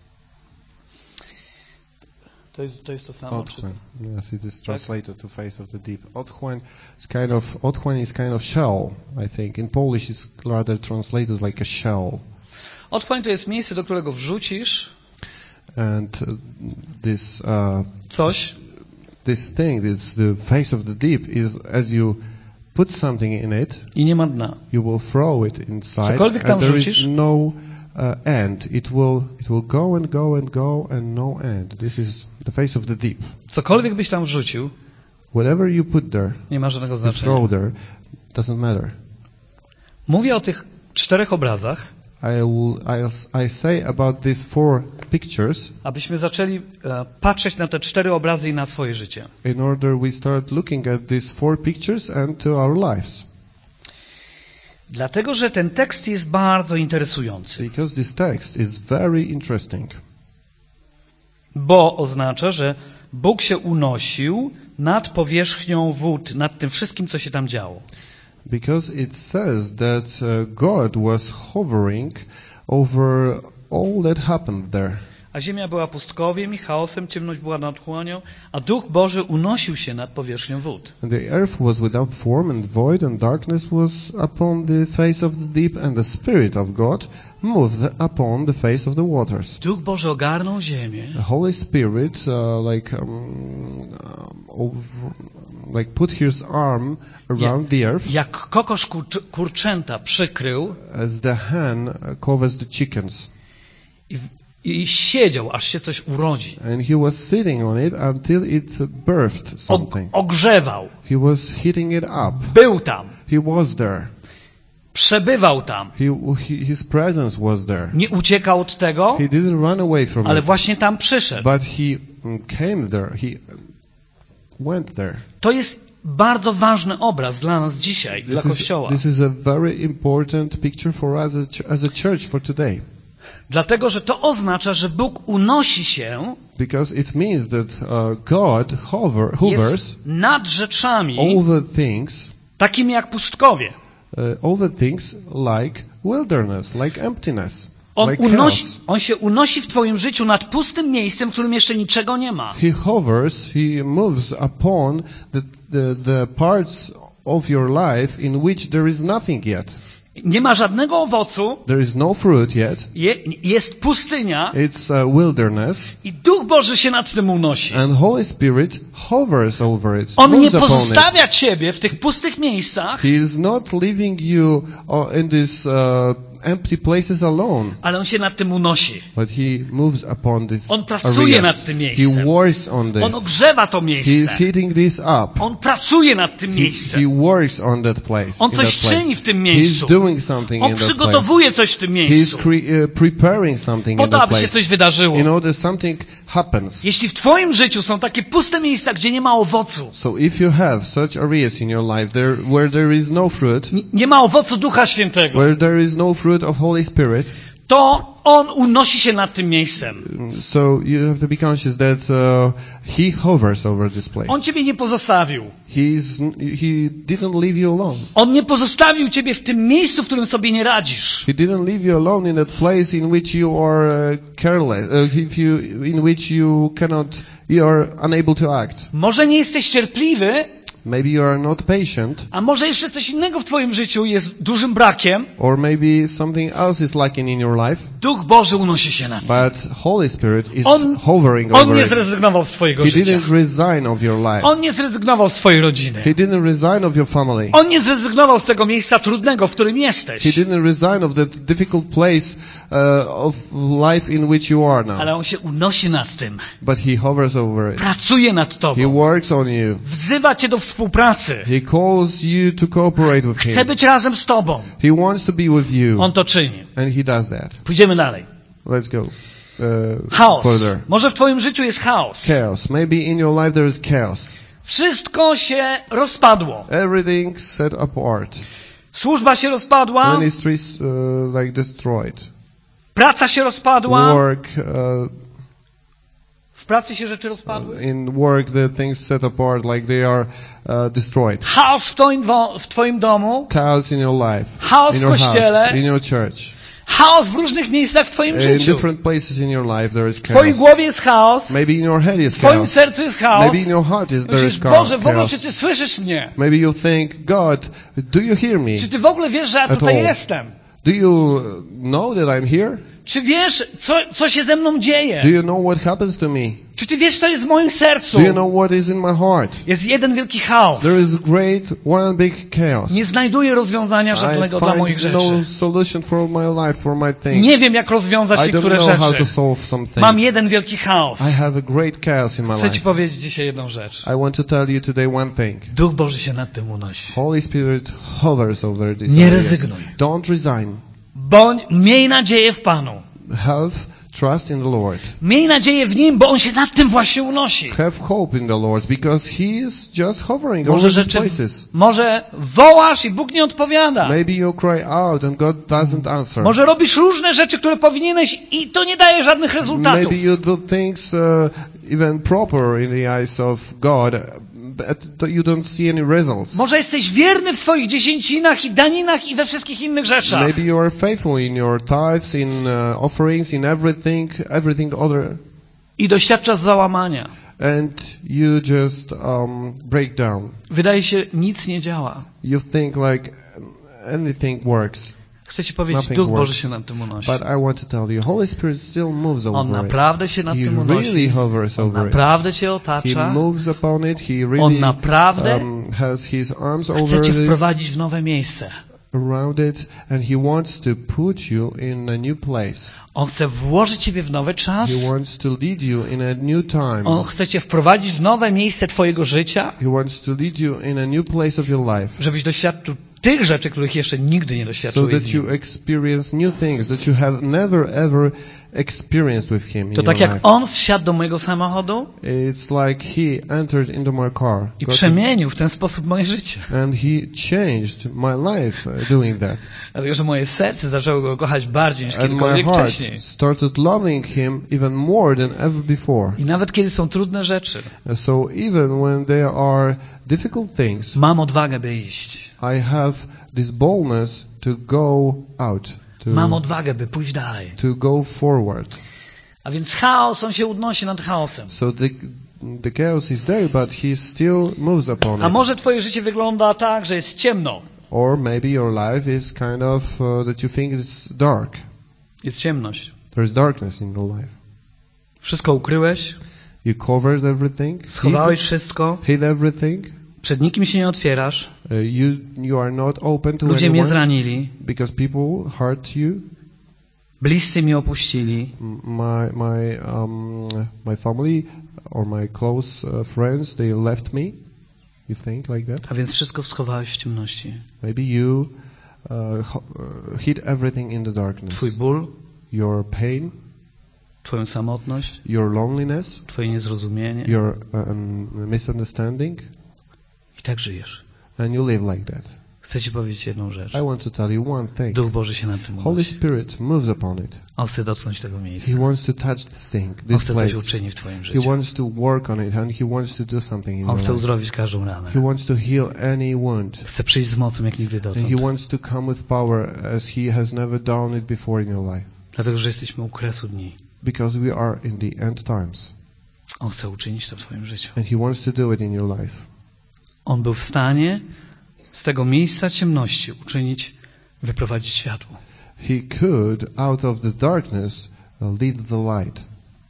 To jest to, jest to samo? Czy... Otchłań. Yes, it is translated to face of the deep. Otchłań is kind of otchłań is kind of shell. I think in Polish it's rather translated like a shell. Otchłań to jest miejsce, do którego wrzucisz And uh, this uh, coś, this thing, this the face of the deep, is as you put something in it, i nie ma dna. you will throw it inside, Cokolwiek tam and there rzucisz, is no uh, end. It will it will go and go and go and no end. This is the face of the deep. cokolwiek byś tam wrzucił, Whatever you put there, nie ma żadnego you znaczenia. throw there, doesn't matter. Mówię o tych czterech obrazach, I will I, I say about these four pictures abyśmy zaczęli e, patrzeć na te cztery obrazy i na swoje życie. in order we start looking at these four pictures and to our lives. Dlatego, że ten tekst jest bardzo interesujący, Because this text is very interesting. bo oznacza, że Bóg się unosił nad powierzchnią wód, nad tym wszystkim, co się tam działo. Because it says that uh, God was hovering over all that happened there. A ziemia była pustkowiem i chaosem, ciemność była nad otchłanią, a Duch Boży unosił się nad powierzchnią wód. And the earth was without form and void, and darkness was upon the face of the deep, and the Spirit of God moved upon the face of the waters. Duch Boży ogarnął ziemię The Holy Spirit, uh, like, um, um, over, like, put His arm around the earth, jak kokosz kurcz- kurczęta przykrył as the hen uh, covers the chickens. i, i siedział, aż się coś urodzi. And he was sitting on it until it birthed Og- something. ogrzewał, He was heating it up. był tam, He was there. przebywał tam. He, he, his presence was there. Nie uciekał od tego, He didn't run away from ale it, właśnie tam przyszedł. but he mm, came there. He went there. To jest bardzo ważny obraz dla nas dzisiaj, dla This is, Kościoła. this is a very important picture for us as a, ch- as a church for today, Dlatego, że to oznacza, że Bóg unosi się, because it means that uh, God hover, hovers jest nad rzeczami over things, takimi jak pustkowie. uh, over things like wilderness, like emptiness, On, like unosi, chaos. on się unosi w twoim życiu nad pustym miejscem, w którym jeszcze niczego nie ma. He hovers, he moves upon the, the, the parts of your life in which there is nothing yet. Nie ma żadnego owocu, There is no fruit yet. je, jest pustynia It's a wilderness, i Duch Boży się nad tym unosi. and Holy Spirit hovers over it. On nie moves upon pozostawia it. ciebie w tych pustych miejscach, He is not leaving you uh, in these uh, empty places alone, ale On się nad tym unosi. but He moves upon this On pracuje areas. nad tym He miejscem. works on On this. ogrzewa to He is miejsce. heating this up. On pracuje nad tym He, miejscem. he works on that place. On in coś that place. czyni w tym He's miejscu. doing something On in that place. przygotowuje coś w tym He's miejscu, cre- uh, preparing something po in to, that aby się place. coś wydarzyło. In order something happens. Jeśli w twoim życiu są takie puste miejsca, gdzie nie ma owocu, So if you have such areas in your life there where there is no fruit, n- nie ma owocu Ducha Świętego, where there is no fruit of Holy Spirit, to On unosi się nad tym miejscem. so you have to be conscious that uh, He hovers over this place. On ciebie nie pozostawił. He's He didn't leave you alone. On nie pozostawił ciebie w tym miejscu, w którym sobie nie radzisz. He didn't leave you alone in that place in which you are uh, careless, uh, if you, in which you cannot, you are unable to act. Może nie jesteś cierpliwy, Maybe you are not patient, a może jeszcze coś innego w twoim życiu jest dużym brakiem. or maybe something else is lacking in your life, Duch Boży unosi się nad tym. but Holy Spirit is On- hovering On over nie it. zrezygnował z swojego He życia. didn't resign of your life. On nie zrezygnował z twojej rodziny. He didn't resign of your family. On nie zrezygnował z tego miejsca trudnego, w którym He jesteś. didn't resign of that difficult place uh, of life in which you are now. Ale On się unosi nad tym. But He hovers over it. Pracuje nad He tobą. works on you. Wzywa cię do współpracy. He calls you to cooperate with Chce Him. być razem z tobą. He wants to be with you. On to czyni. And He does that. Pójdziemy dalej. Let's go uh, Chaos. further. Może w twoim życiu jest chaos. Chaos. Maybe in your life there is chaos. Wszystko się rozpadło. Everything set apart. Służba się rozpadła. Ministries uh, like destroyed. Praca się rozpadła. Work, uh, W pracy się rzeczy rozpadły. in work the things set apart like they are uh, destroyed. Chaos w twoim, wo- w twoim domu. Chaos in your life. Chaos In w your kościele. house. In your church. Chaos w różnych miejscach w twoim In życiu. different places in your life there is W twojej chaos. głowie jest chaos. Maybe in your head is W twoim chaos. sercu jest chaos. Maybe in your heart is, there Myślisz, is chaos. Boże, w ogóle chaos. czy Ty słyszysz mnie? Maybe you think, God, do you hear me? Czy Ty w ogóle wiesz, że ja At tutaj all. jestem? Do you know that I'm here? Czy wiesz, co, co się ze mną dzieje? Do you know what happens to me? Czy ty wiesz, co jest w moim sercu? Do you know what is in my heart? Jest jeden wielki chaos. There is great, one big chaos. Nie znajduję rozwiązania I żadnego dla moich find no rzeczy. solution for my life, for my things. Nie wiem, jak rozwiązać I don't niektóre know how to rzeczy. solve some things. Mam jeden wielki chaos. I have a great chaos in my Chcę ci life. powiedzieć dzisiaj jedną rzecz. I want to tell you today one thing. Duch Boży się nad tym unosi. Holy Spirit hovers over this. Nie areas. rezygnuj. Don't resign. Bądź, miej nadzieję w Panu. Have trust in the Lord. Miej nadzieję w Nim, bo On się nad tym właśnie unosi. Have hope in the Lord because He is just hovering Może, over these rzeczy, places. może wołasz i Bóg nie odpowiada. Maybe you cry out and God doesn't answer. Może robisz różne rzeczy, które powinieneś i to nie daje żadnych rezultatów. Maybe you do things uh, even proper in the eyes of God, but you don't see any results. Może jesteś wierny w swoich dziesięcinach i daninach i we wszystkich innych rzeczach. Maybe you are faithful in your tithes, in uh, offerings, in everything, everything other, I doświadczasz załamania. and you just um, break down. Wydaje się, nic nie działa. You think like anything works. Chcę ci powiedzieć, Nothing Duch works. Boży się nad tym unosi. But I want to tell you, Holy Spirit still moves On over it. naprawdę się nad He tym really unosi. hovers On over it. naprawdę cię He otacza. moves upon it. He On really naprawdę um, has his arms chce over cię this, wprowadzić w nowe miejsce. around it, and he wants to put you in a new place. On chce włożyć ciebie w nowy czas. He wants to lead you in a new time. On chce cię wprowadzić w nowe miejsce twojego życia, He wants to lead you in a new place of your life, żebyś doświadczył tych rzeczy, których jeszcze nigdy nie so doświadczyłeś that z you Nim. experience new things that you have never ever experienced with him in To tak your jak life. On wsiadł do mojego samochodu It's like he entered into my car, i got przemienił w ten sposób moje życie. and he changed my life uh, doing that. Dlatego, że moje serce zaczęło Go kochać bardziej niż And my kiedykolwiek heart wcześniej. started loving him even more than ever before. I nawet kiedy są trudne rzeczy, So even when there are difficult things, mam odwagę, by iść. I have this boldness to go out, to, Mam odwagę, by pójść dalej. to go forward. A więc chaos, on się unosi nad chaosem. So the the chaos is there, but he still moves upon A it. może twoje życie wygląda tak, że jest ciemno. Or maybe your life is kind of uh, that you think it's dark. Jest ciemność. There is darkness in your life. Wszystko ukryłeś, You covered everything, schowałeś hid, wszystko, hid everything. przed nikim się nie otwierasz, Uh, you you are not open to ludzie mnie anyone zranili, because people hurt you. bliscy mnie opuścili, M- My my um my family or my close uh, friends, they left me. You think like that? a więc wszystko schowałeś w ciemności. Maybe you uh, ho- uh, hid everything in the darkness. Twój ból, Your pain, twoją samotność, your loneliness, twoje niezrozumienie your um, misunderstanding, i tak żyjesz. and you live like that. Chcę ci powiedzieć jedną rzecz. I want to tell you one thing. Duch Boży się nad tym Holy unosi. Spirit moves upon it. On chce dotknąć tego miejsca. He wants to touch this thing, On this chce coś place. uczynić w twoim He życiu. wants to work on it, and he wants to do something in On your chce life. uzdrowić każdą ranę. He wants to heal any wound. Chce przyjść z mocą jak nigdy And he dotąd. wants to come with power as he has never done it before in your life. Dlatego, że jesteśmy u kresu dni. Because we are in the end times. On chce uczynić to w twoim życiu. And he wants to do it in your life. On był w stanie z tego miejsca ciemności uczynić, wyprowadzić światło. He could, out of the darkness, uh, lead the light.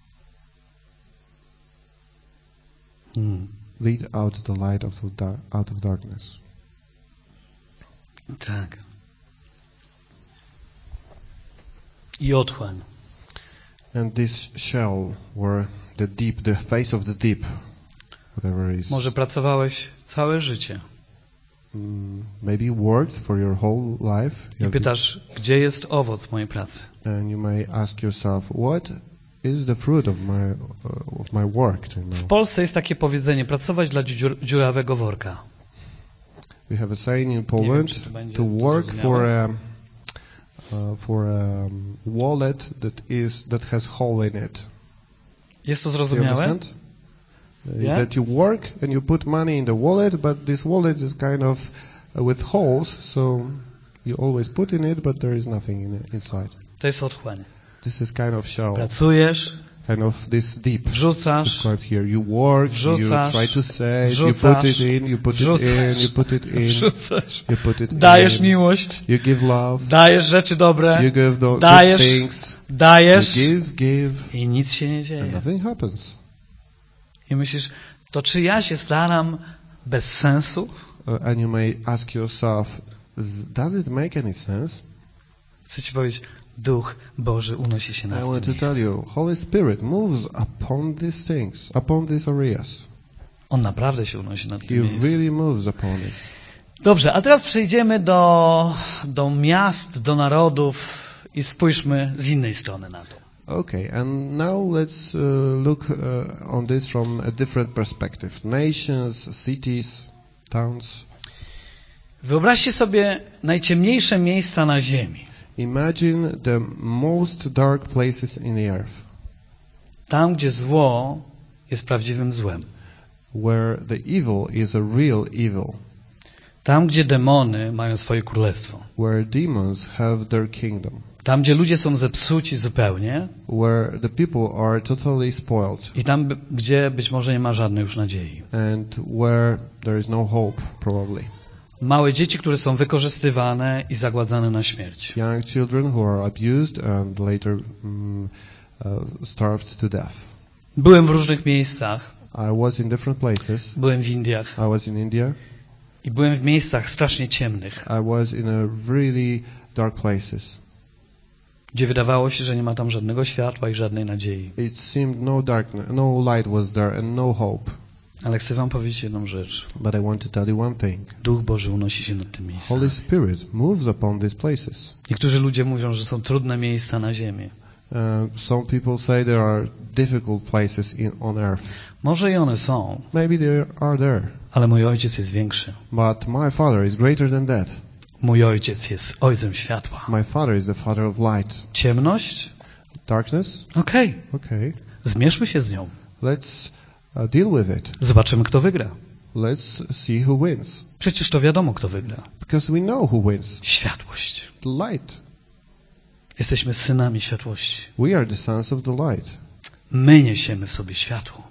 Hmm. Lead out the light of the dar- out of darkness. Tak. I otchłań. And this shell, were the deep, the face of the deep, whatever it is. Może pracowałeś całe życie Mm, maybe worked for your whole life. You i have pytasz, gdzie jest owoc mojej pracy? been- and you may ask yourself, what is the fruit of my uh, of my work? You W know? Polsce jest takie powiedzenie, pracować dla dziur, dziurawego worka. We have a saying in wiem, Poland czy to będzie to to work zrozumiałe. for a uh, for a um, wallet that is that has hole in it. Jest to Do you zrozumiałe? understand? Uh, Yeah? That you work and you put money in the wallet, but this wallet is kind of uh, with holes, so you always put in it, but there is nothing in it, inside. To jest otchłań. This is kind of shell. Pracujesz, kind of this deep Wrzucasz, described here. You work, Wrzucasz, you try to save, you wrzucasz, put it in, you put it wrzucasz, in, you put it in, wrzucasz, you put it dajesz in. miłość, You give love, dajesz rzeczy dobre, you give the good dajesz, things, you dajesz give, give, i nic się nie and dzieje. nothing happens. I myślisz, to czy ja się staram bez sensu? Uh, and you may ask yourself, z- does it make any sense? Chcę ci powiedzieć, Duch Boży unosi się I nad want tym to tell miejscem. you, Holy Spirit moves upon these things, upon these areas. On naprawdę się unosi nad He tym miejscem. really moves upon this. Dobrze, a teraz przejdziemy do, do miast, do narodów i spójrzmy z innej strony na to. Okay, and now let's uh, look uh, on this from a different perspective. Nations, cities, towns. Wyobraźcie sobie najciemniejsze miejsca na ziemi. Imagine the most dark places in the earth, Tam, gdzie zło jest prawdziwym złem. where the evil is a real evil, Tam, gdzie demony mają swoje królestwo. where demons have their kingdom, Tam, gdzie ludzie są zepsuci zupełnie where the people are totally spoiled, i tam, b- gdzie być może nie ma żadnej już nadziei. and where there is no hope, probably. Małe dzieci, które są wykorzystywane i zagładzane na śmierć. Young children who are abused and later mm, uh, starved to death. Byłem w różnych miejscach. I was in different places. Byłem w Indiach I was in India. i byłem w miejscach strasznie ciemnych, I was in a really dark places. gdzie wydawało się, że nie ma tam żadnego światła i żadnej nadziei. It seemed no darkness, no light was there and no hope. Ale chcę wam powiedzieć jedną rzecz. But I want to tell you one thing. Duch Boży unosi się nad tym miejscem. Holy Spirit moves upon these places. Niektórzy ludzie mówią, że są trudne miejsca na ziemi. Uh, some people say there are difficult places in, on earth. Może i one są, Maybe they are there. ale mój ojciec jest większy. But my Father is greater than that. Mój ojciec jest ojcem światła. My Father is the Father of light. Ciemność? Darkness? Okej. Okay. Zmierzmy się z nią. Let's uh, deal with it. Zobaczymy, kto wygra. Let's see who wins. Przecież to wiadomo, kto wygra. Because we know who wins. Światłość. The light. Jesteśmy synami światłości. We are the sons of the light. My niesiemy w sobie światło.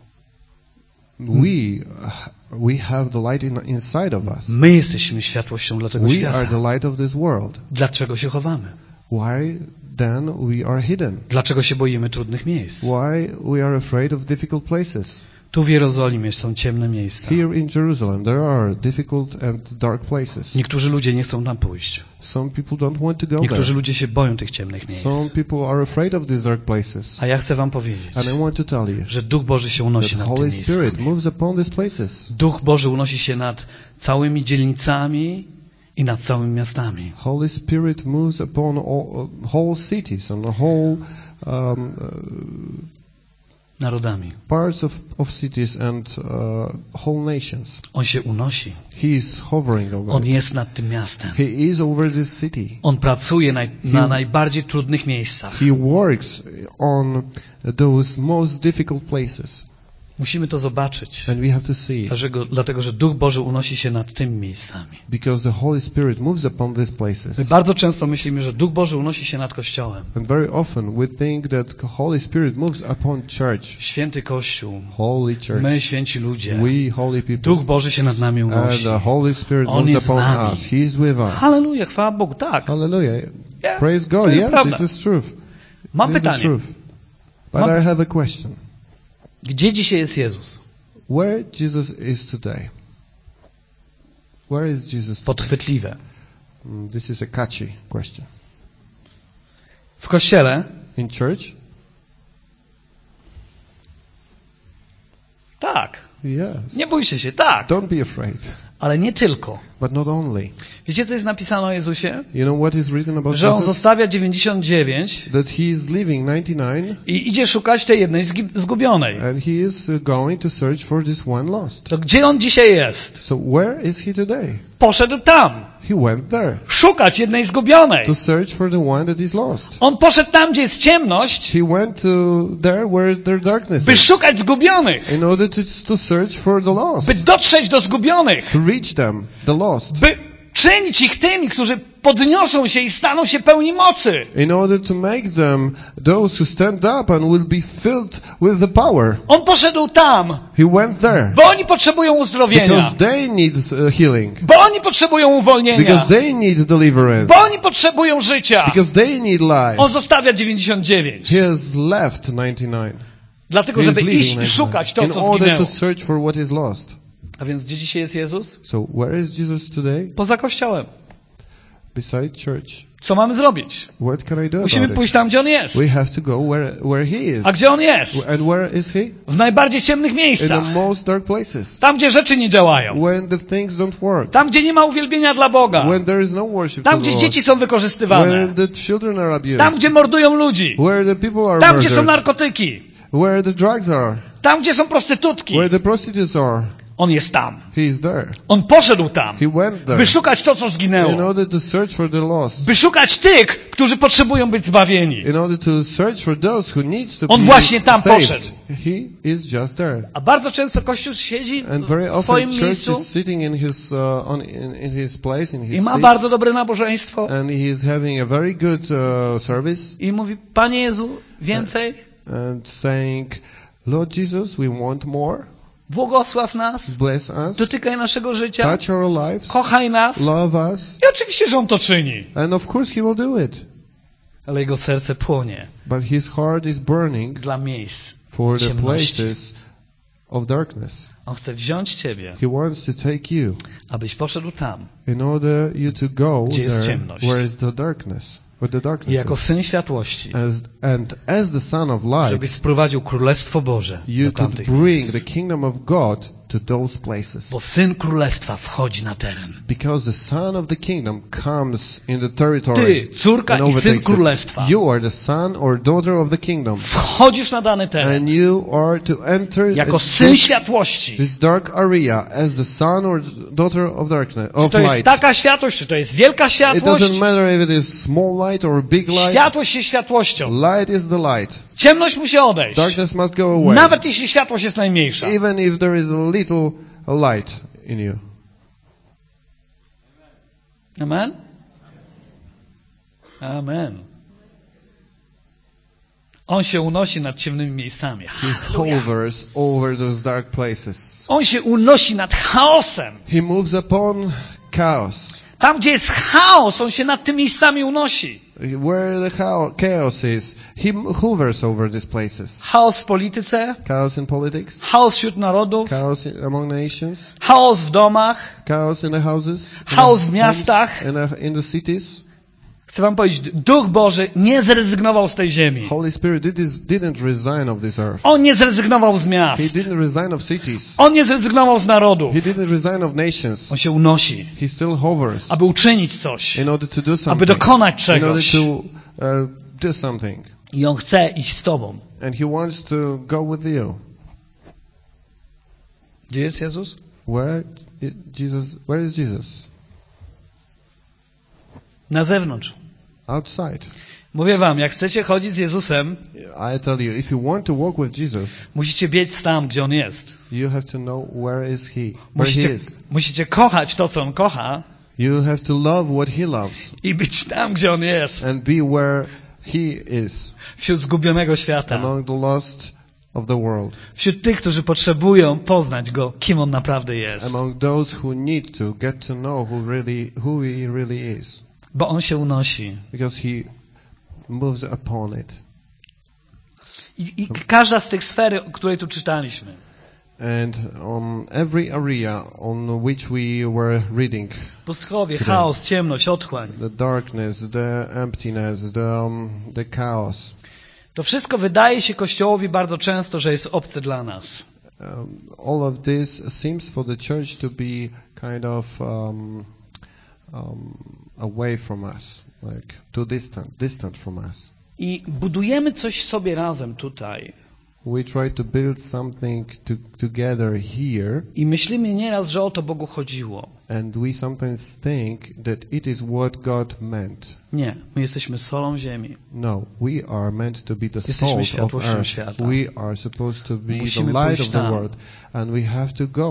We uh, we have the light in, inside of us. My jesteśmy światłością dla tego We are świata. the light of this world. Dlaczego się chowamy? Why then we are hidden? Dlaczego się boimy trudnych miejsc? Why we are afraid of difficult places? Tu w Jerozolimie są ciemne miejsca. Here in Jerusalem there are difficult and dark places. Niektórzy ludzie nie chcą tam pójść. Some people don't want to go Niektórzy there. ludzie się boją tych ciemnych miejsc. Some people are afraid of these dark places. A ja chcę wam powiedzieć, And I want to tell you że Duch Boży się unosi that nad tym Holy Spirit miejscem. moves upon these places. Duch Boży unosi się nad całymi dzielnicami i nad całymi miastami. Holy Spirit moves upon all, uh, whole cities and the whole um, Narodami. uh, parts of, of cities and uh, whole nations. On się unosi. He is hovering over On it. jest nad tym miastem. He is over this city. On pracuje na, na He- najbardziej trudnych miejscach. He works on those most difficult places. Musimy to zobaczyć. And we have to see it. Dlatego, dlatego, że Duch Boży unosi się nad tymi miejscami. Because the Holy Spirit moves upon these places. My bardzo często myślimy, że Duch Boży unosi się nad Kościołem. And very often we think that Holy Spirit moves upon church. Święty Kościół, Holy church. my święci ludzie, We holy people. Duch Boży się nad nami And unosi. the Holy Spirit On moves jest z upon nami. us. He is with us. Halleluja, chwała Bogu, tak. Hallelujah. Yeah, Praise to God. jest Yes, prawda. it is truth. Mam It is the pytanie. truth. But Mam- I have a question. Gdzie dzisiaj jest Jezus? Where Jesus is today? Where is Jesus today? Podchwytliwe. Mm, This is a catchy question. W Kościele? In church? Tak. Yes. Nie bójcie się, tak. Don't be afraid. Ale nie tylko. But not only. Wiecie, co jest napisane o Jezusie? You know what is written about Że On Jesus? zostawia dziewięćdziesiąt dziewięć That he is leaving ninety-nine i idzie szukać tej jednej zgi- zgubionej. and he is uh, going to search for this one lost. To gdzie On dzisiaj jest? So where is he today? Poszedł tam. He went there Szukać jednej zgubionej. to search for the one that is lost. On poszedł tam, gdzie jest ciemność, He went to there where there darkness by is szukać zgubionych. in order to, to search for the lost, By dotrzeć do zgubionych. to reach them, the lost, By uczynić ich tymi, którzy podniosą się i staną się pełni mocy. In order to make them those who stand up and will be filled with the power. On poszedł tam, He went there. bo oni potrzebują uzdrowienia, Because they need uh, healing. bo oni potrzebują uwolnienia, Because they need deliverance. bo oni potrzebują życia. Because they need life. On zostawia dziewięćdziesiąt dziewięć. He has left ninety-nine. Dlatego, He is żeby leaving iść i ninety-nine. szukać to, In co order to zginęło. search for what is lost. A więc gdzie dzisiaj jest Jezus? So where is Jesus today? Poza Kościołem. Beside church. Co mamy zrobić? What can I do Musimy about pójść it? tam, gdzie On jest. We have to go where where he is. A gdzie On jest? And where is he? W najbardziej ciemnych In miejscach. the most dark places. Tam, gdzie rzeczy nie działają. When the things don't work. Tam, gdzie nie ma uwielbienia dla Boga. When there is no worship Tam, to the gdzie Lord. dzieci są wykorzystywane. When the children are abused. Tam, gdzie mordują ludzi. Where the people are Tam, gdzie są murdered. narkotyki. Where the drugs are. Tam, gdzie są prostytutki. Where the prostitutes are. On jest tam. He is there. On poszedł tam, He went there. by szukać to, co In zginęło. order to search for the lost. By szukać tych, którzy potrzebują być zbawieni. In order to search for those who needs to On be właśnie tam saved. poszedł. He is just there. A bardzo często Kościół siedzi And very w swoim often church miejscu is sitting in his uh, on in, in his place in his i ma seat, bardzo dobre nabożeństwo and he is having a very good uh, service i mówi, Panie Jezu, więcej, and saying, Lord Jesus, we want more. błogosław nas, Bless us. dotykaj naszego życia, Touch our lives. kochaj nas. Love us. I oczywiście, że On to czyni, And of course he will do it. ale jego serce płonie But his heart is burning dla miejsc for the ciemności. places of darkness. On chce wziąć Ciebie, He wants to take you abyś poszedł tam in order you to go Gdzie jest there ciemność. where is the darkness. Where the i darkness jako is. Syn Światłości, As, and as the Son of Light, żebyś sprowadził Królestwo Boże you do could tamtych bring miejsc. the kingdom of God to those places. Bo Syn Królestwa wchodzi na teren. Because the Son of the kingdom comes in the territory Ty, córka and i Syn overtakes it. Królestwa, You are the son or daughter of the kingdom. wchodzisz na dany teren And you are to enter jako this- Syn Światłości. this dark area as the son or daughter of darkness, Czy of to jest light. taka światłość, czy to jest wielka It światłość? doesn't matter if it is small light or big light. Światłość jest światłością. Light is the light. Ciemność musi odejść. Darkness must go away. Nawet jeśli światłość jest najmniejsza. Even if there is a little light in you. Amen? Amen. On się unosi nad ciemnymi miejscami. He Halleluja. hovers over those dark places. On się unosi nad chaosem. He moves upon chaos. Tam, gdzie jest chaos, on się nad tymi miejscami unosi. Where the chao- chaos is, he hovers over these places. Chaos w polityce, Chaos in politics, chaos wśród narodów, chaos in, among nations, chaos w domach, chaos in the houses, in chaos the w miastach. homes, in, the, in the cities. Chcę wam powiedzieć, Duch Boży nie zrezygnował z tej ziemi. Holy Spirit did is, didn't resign of this earth. On nie zrezygnował z He miast. didn't resign of cities. On nie zrezygnował z narodów. He didn't resign of nations. On się unosi, He still hovers aby uczynić coś, in order to do aby something. dokonać In order czegoś. to uh, do something. I On chce iść z tobą. And he wants to go with you. Gdzie jest Jezus? Where i- Jesus? Where is Jesus? Na zewnątrz. Outside. Mówię wam, jak chcecie chodzić z Jezusem, I tell you, if you want to walk with Jesus, musicie biec tam, gdzie On jest. you have to know where is he, where he Musicie, is. musicie kochać to, co On kocha You have to love what he loves i być tam, gdzie On jest. and be where he is Wśród zgubionego świata. among the lost of the world, Wśród tych, którzy potrzebują poznać Go, kim On naprawdę jest. among those who need to get to know who really who he really is, Bo On się unosi. because he moves upon it. I, I każda z tych sfer, o której tu czytaliśmy, And on every area on which we were reading, pustkowie, Today. chaos, ciemność, otchłań, the darkness, the emptiness, the um, the chaos, to wszystko wydaje się Kościołowi bardzo często, że jest obce dla nas. um, all of this seems for the church to be kind of um, um, away from us, like too distant, distant from us. I budujemy coś sobie razem tutaj. We try to build something to, together here, I myślimy nieraz, że o to Bogu chodziło. and we sometimes think that it is what God meant. Nie, my jesteśmy solą ziemi. No, we are meant to be the Jesteśmy salt of światłością earth. świata. We are supposed to be the Musimy light pójść of the tam. world, and we have to go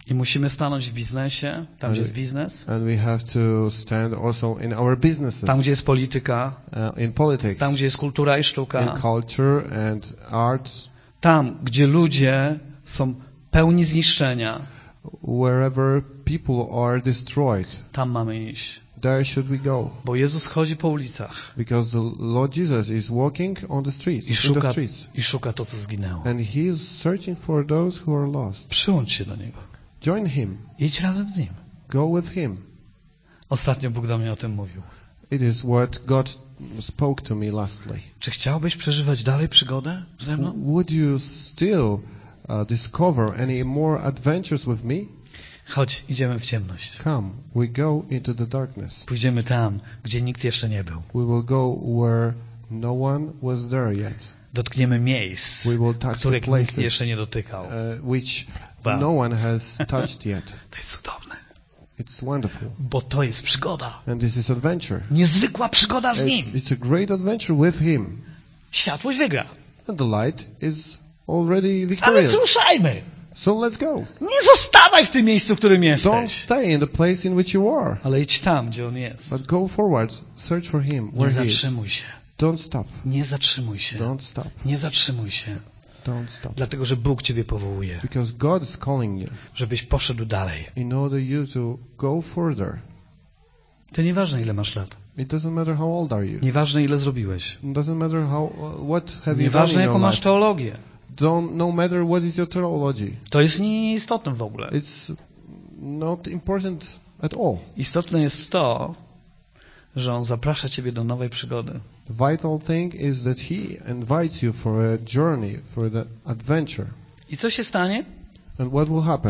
I musimy stanąć w biznesie, tam gdzie jest biznes. And we have to stand also in our businesses. Tam gdzie jest polityka. Uh, in politics. Tam gdzie jest kultura i sztuka. In culture and arts. Tam gdzie ludzie są pełni zniszczenia. Wherever people are destroyed. Tam mamy iść. There should we go. Bo Jezus chodzi po ulicach. Because the Lord Jesus is walking on the streets. I szuka, in the streets. I szuka to, co zginęło. And he is searching for those who are lost. Przyłącz się do Niego. Join him. Idź razem z Nim. Go with him. Ostatnio Bóg do mnie o tym mówił. It is what God spoke to me lastly. Czy chciałbyś przeżywać dalej przygodę ze mną? Would you still uh, discover any more adventures with me? Chodź, idziemy w ciemność. Come, we go into the darkness. Pójdziemy tam, gdzie nikt jeszcze nie był. We will go where no one was there yet. Dotkniemy miejsc, We will touch których the nikt places jeszcze nie dotykał. uh, which Wow. no one has touched yet. To jest cudowne, It's wonderful. bo to jest przygoda. And this is adventure. Niezwykła przygoda z It- Nim. It's a great adventure with him. Światłość wygra. And the light is already Ale victorious. ruszajmy. So let's go. Nie zostawaj w tym miejscu, w którym Don't jesteś. stay in the place in which you are, Ale idź tam, gdzie On jest. but go forward. Search for him Nie where he is. zatrzymuj się. Don't stop. Nie zatrzymuj się. Don't stop. Nie zatrzymuj się. Don't stop. Dlatego, że Bóg Ciebie powołuje, Because God is calling you żebyś poszedł dalej. in order you to go further. To nieważne, ile masz lat. It doesn't matter how old are you. Nieważne, ile zrobiłeś. It doesn't matter how uh, what have you done Nieważne, in jaką your masz life. teologię. Don't no matter what is your theology. To jest nieistotne w ogóle. It's not important at all. Istotne jest to, że On zaprasza Ciebie do nowej przygody. The vital thing is that he invites you for a journey, for the adventure. I co się stanie? And what will happen?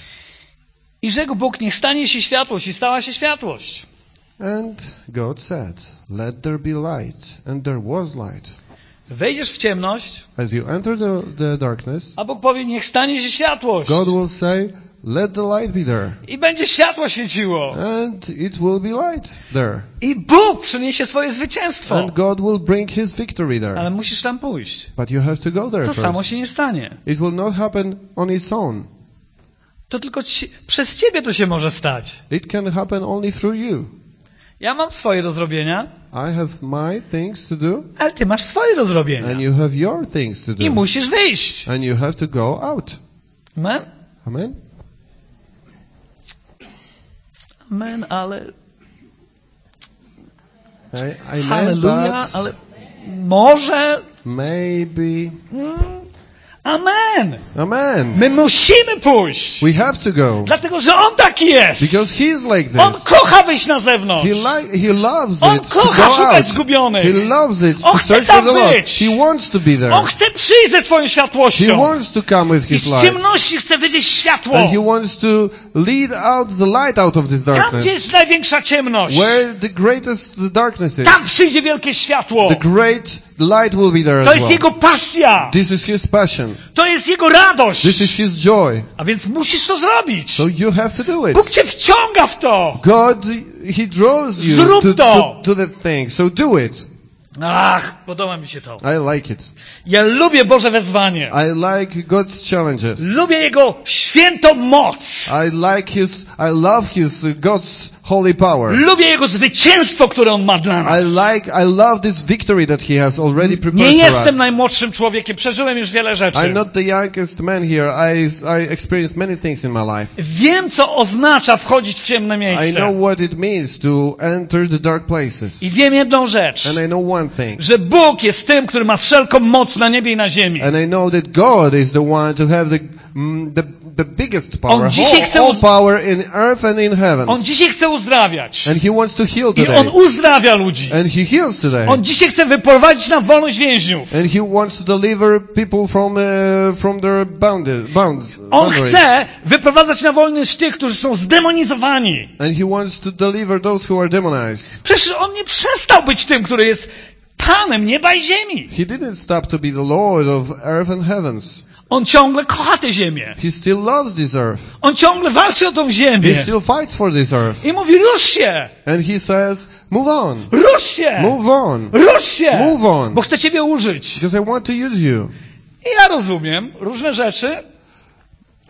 I rzekł Bóg, niech stanie się światłość. I stała się światłość. And God said, let there be light. And there was light. Wejdziesz w ciemność, As you enter the, the darkness, a Bóg powie, niech stanie się światłość. God will say, let the light be there. I będzie światło świeciło. And it will be light there. I Bóg przyniesie swoje zwycięstwo. And God will bring his victory Ale there. musisz tam pójść. But you have to go there To samo first. się nie stanie. It will not happen on its own. To tylko ci, przez Ciebie to się może stać. It can happen only through you. Ja mam swoje do zrobienia, I have my things to do, ale Ty masz swoje do zrobienia. and you have your things to I do. musisz wyjść. And you have to go out. Amen? Amen? Amen, ale... I, I Halleluja, but ale... Może... maybe. Mm, amen. Amen. My musimy pójść. We have to go. Dlatego, że On taki jest. Because he's like On this. kocha wyjść na zewnątrz. He like he loves On it to kocha go szukać out. zgubionych. He loves it On to chce search for tam the lost. być. He wants to be there. On chce przyjść ze swoją He światłością. wants to come with I his z light. ciemności chce wywieźć światło. And he wants to lead out the light out of this Tam, darkness. gdzie jest największa ciemność, Where the greatest the darkness is. tam przyjdzie wielkie światło. The great light will be there To as jest well. Jego pasja. This is his passion. To jest Jego radość. This is his joy. A więc musisz to zrobić. So you have to do it. Bóg Cię wciąga w to. God, he draws you Zrób to, to. to, to that thing. So do it. Ach, podoba mi się to. I like it. Ja lubię Boże wezwanie. I like God's challenges. Lubię Jego świętą moc. I like his, I love his, uh, God's holy power. Lubię Jego zwycięstwo, które On ma dla nas. I like, I love this victory that he has already prepared Nie for jestem us. najmłodszym człowiekiem. Przeżyłem już wiele rzeczy. I'm not the youngest man here. I, I experienced many things in my life. Wiem, co oznacza wchodzić w ciemne I miejsce. know what it means to enter the dark places. I wiem jedną rzecz. And I know one thing. Że Bóg jest tym, który ma wszelką moc na niebie i na ziemi. And I know that God is the one to have the, mm, the, the biggest power, On dzisiaj all, chce all uz- power in earth and in heaven. On dzisiaj chce uzdrawiać. And he wants to heal I On today. uzdrawia ludzi. And he heals today. On dzisiaj chce wyprowadzić na wolność więźniów. And he wants to deliver people from, uh, from their bounded, bounds, On boundaries. chce wyprowadzać na wolność tych, którzy są zdemonizowani. And he wants to deliver those who are demonized. Przecież On nie przestał być tym, który jest Panem nieba i ziemi. He didn't stop to be the Lord of earth and heavens. On ciągle kocha tę ziemię. He still loves this earth. On ciągle walczy o tą He ziemię. still fights for this earth. I mówi, rusz się! And he says, move on. Rusz się! Move on. Rusz się! Move on. Bo chcę Ciebie użyć. Because I want to use you. I ja rozumiem różne rzeczy.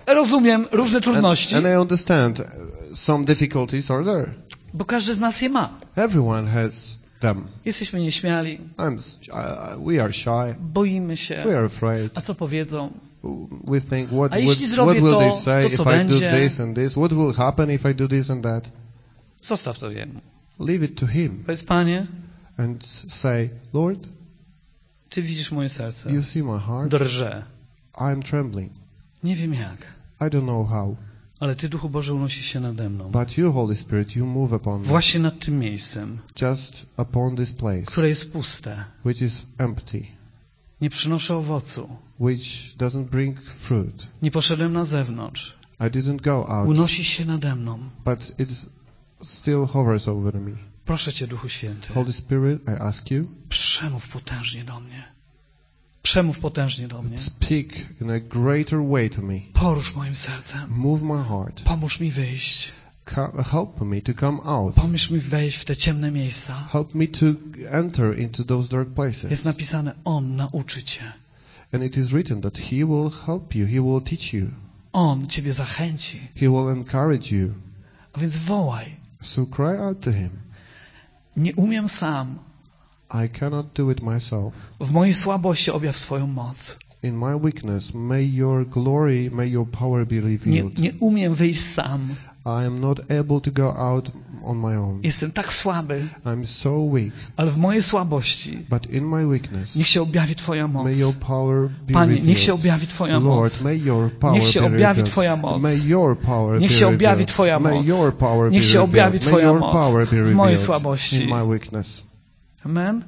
Rozumiem różne And, trudności, and I understand uh, some difficulties are there. bo każdy z nas je ma. Everyone has them. Jesteśmy nieśmiali, I'm, s- uh, we are shy. boimy się. We are afraid. A co powiedzą? We think, what, A what, jeśli what zrobię will to, they say to if co I do będzie? this and this? What will happen if I do this and that? Zostaw to jemu. Leave it to Him Powiedz, Panie, and say, Lord, Ty widzisz moje serce. you see my heart. Drże. I'm trembling. Nie wiem jak, I don't know how. ale Ty, Duchu Boży, unosisz się nade mną. But you, Holy Spirit, you move upon me. Właśnie nad tym miejscem, Just upon this place, które jest puste. which is empty, Nie przynoszę owocu. which doesn't bring fruit. Nie poszedłem na zewnątrz. I didn't go out, Unosi się nade mną. but it still hovers over me. Proszę Cię, Duchu Święty, Holy Spirit, I ask you, przemów potężnie do mnie. Przemów potężnie do mnie. speak in a greater way to me. Porusz moim sercem. Move my heart. Pomóż mi wyjść. Co- help me to come out. Pomóż mi wejść w te ciemne miejsca. Help me to enter into those dark places. Jest napisane, On nauczy Cię. And it is written that He will help you. He will teach you. On Ciebie zachęci. He will encourage you. A więc wołaj. So cry out to Him. Nie umiem sam. I cannot do it myself. W mojej słabości objaw swoją moc. In my weakness, may your glory, may your power be Nie, revealed. nie umiem wyjść sam. I am not able to go out on my own. Jestem tak słaby, I'm so weak. ale w mojej słabości But in my weakness, niech się objawi Twoja moc. may your power be Panie, revealed. niech się objawi Twoja Lord, moc. may your power Niech się be objawi revealed. Twoja moc. May your power Niech be się objawi revealed. Twoja May moc. your power Niech be się objawi revealed. May Twoja your moc power be w mojej revealed słabości. in my weakness. Amen?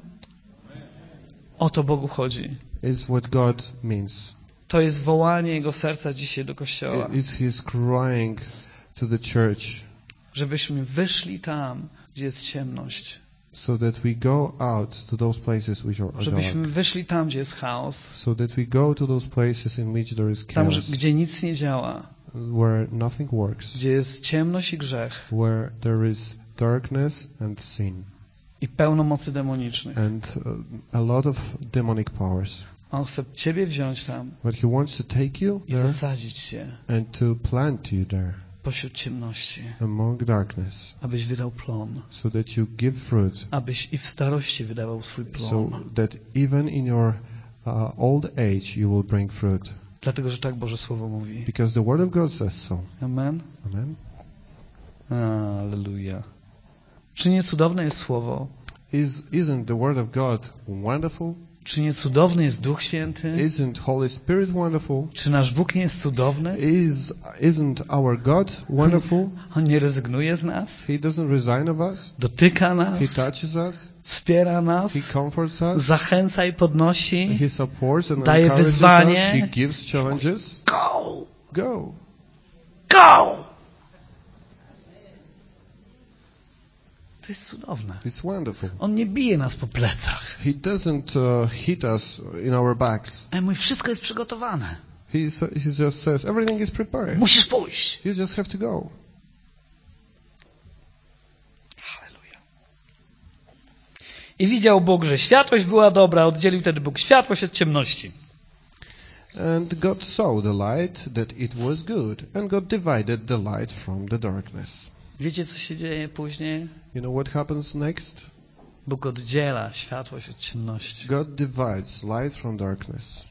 O to Bogu chodzi. Is what God means. To jest wołanie Jego serca dzisiaj do Kościoła. It's His crying to the church, Żebyśmy wyszli tam, gdzie jest ciemność. so that we go out to those places which are dark. Żebyśmy wyszli tam, gdzie jest chaos. So that we go to those places in which there is Tam, chaos, gdzie nic nie działa. where nothing works, Gdzie jest ciemność i grzech. where there is darkness and sin, I pełno mocy demonicznych. and uh, a lot of demonic powers. On chce Ciebie wziąć tam But He wants to take you i there zasadzić się and to plant you there pośród ciemności. among darkness, Abyś wydał plon. so that you give fruit, Abyś i w starości wydawał swój so plon. that even in your uh, old age you will bring fruit. Dlatego, że tak Boże Słowo mówi. Because the Word of God says so. Amen? Amen. Alleluja. Czy nie cudowne jest Słowo? Is, isn't the Word of God wonderful? Czy nie cudowny jest Duch Święty? Isn't Holy Spirit wonderful? Czy nasz Bóg nie jest cudowny? Is, isn't our God wonderful? On nie rezygnuje z nas? He doesn't resign of us. Dotyka nas? He touches us. Wspiera nas? He comforts us. Zachęca i podnosi? He supports and Daje encourages us. wyzwanie. He gives challenges. Go! Go. Go! To jest cudowne. It's wonderful. On nie bije nas po plecach. He doesn't uh, hit us in our backs. Ale mówi, wszystko jest przygotowane. He, s- he just says, everything is prepared. Musisz pójść. You just have to go. Halleluja. I widział Bóg, że światłość była dobra, oddzielił wtedy Bóg światłość od ciemności. And God saw the light, that it was good. And God divided the light from the darkness. Wiecie, co się dzieje później? You know what happens next? Bóg oddziela światłość od ciemności. God divides light from darkness.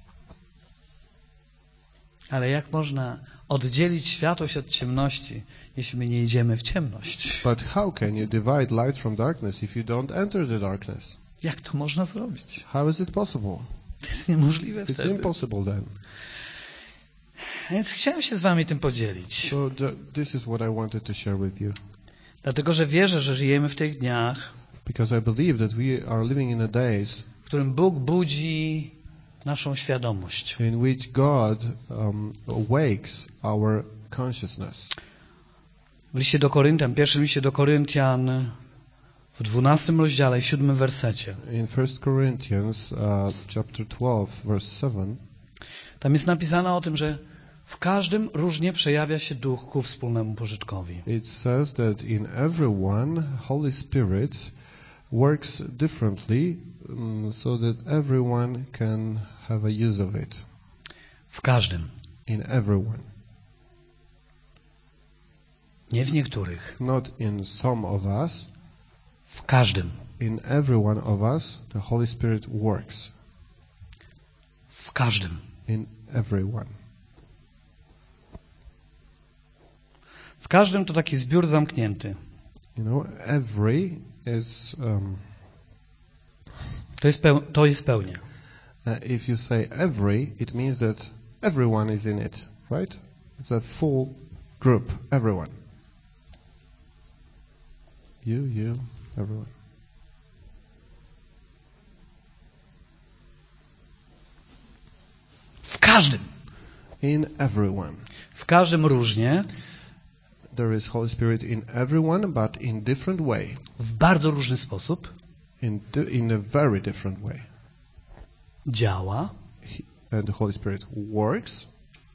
Ale jak można oddzielić światłość od ciemności, jeśli my nie idziemy w ciemność? But how can you divide light from darkness if you don't enter the darkness? Jak to można zrobić? How is it possible? To jest niemożliwe It's wtedy. impossible then. Więc chciałem się z wami tym podzielić. So the, this is what I wanted to share with you. Dlatego, że wierzę, że żyjemy w tych dniach, Because I believe that we are living in the days w którym Bóg budzi naszą świadomość. in which God um, awakes our consciousness. W liście do Koryntian, pierwszym liście do Koryntian, w dwunastym rozdziale, siódmym wersecie. In First Corinthians uh, chapter twelve, verse seven, Tam jest napisane o tym, że w każdym różnie przejawia się duch ku wspólnemu pożytkowi. it says that in everyone Holy Spirit works differently, um, so that everyone can have a use of it. W każdym. In everyone. Nie w niektórych. Not in some of us. W każdym. In every one of us, the Holy Spirit works. W każdym. In everyone. W każdym to taki zbiór zamknięty. You know, every is... Um, to, jest peł- to jest pełnia. Uh, if you say every, it means that everyone is in it, right? It's a full group, everyone. You, you, everyone. W każdym. In everyone. W każdym różnie. There is Holy Spirit in everyone, but in different way. W bardzo różny sposób. In di- in a very different way. Działa. He, and the Holy Spirit works.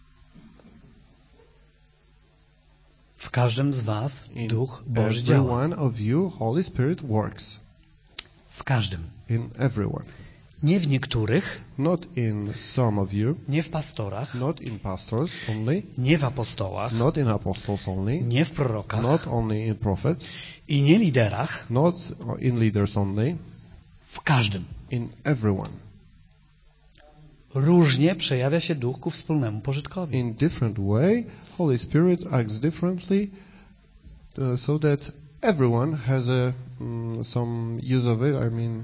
W każdym z was In Duch Boży every działa. one of you, Holy Spirit works. W każdym. In everyone. Nie w niektórych. Not in some of you. Nie w pastorach. Not in pastors only. Nie w apostołach. Not in apostles only. Nie w prorokach. Not only in prophets. I nie liderach. Not in leaders only. W każdym. In everyone. Różnie przejawia się Duch ku wspólnemu pożytkowi. In different way, Holy Spirit acts differently, uh, so that everyone has a um, some use of it. I mean,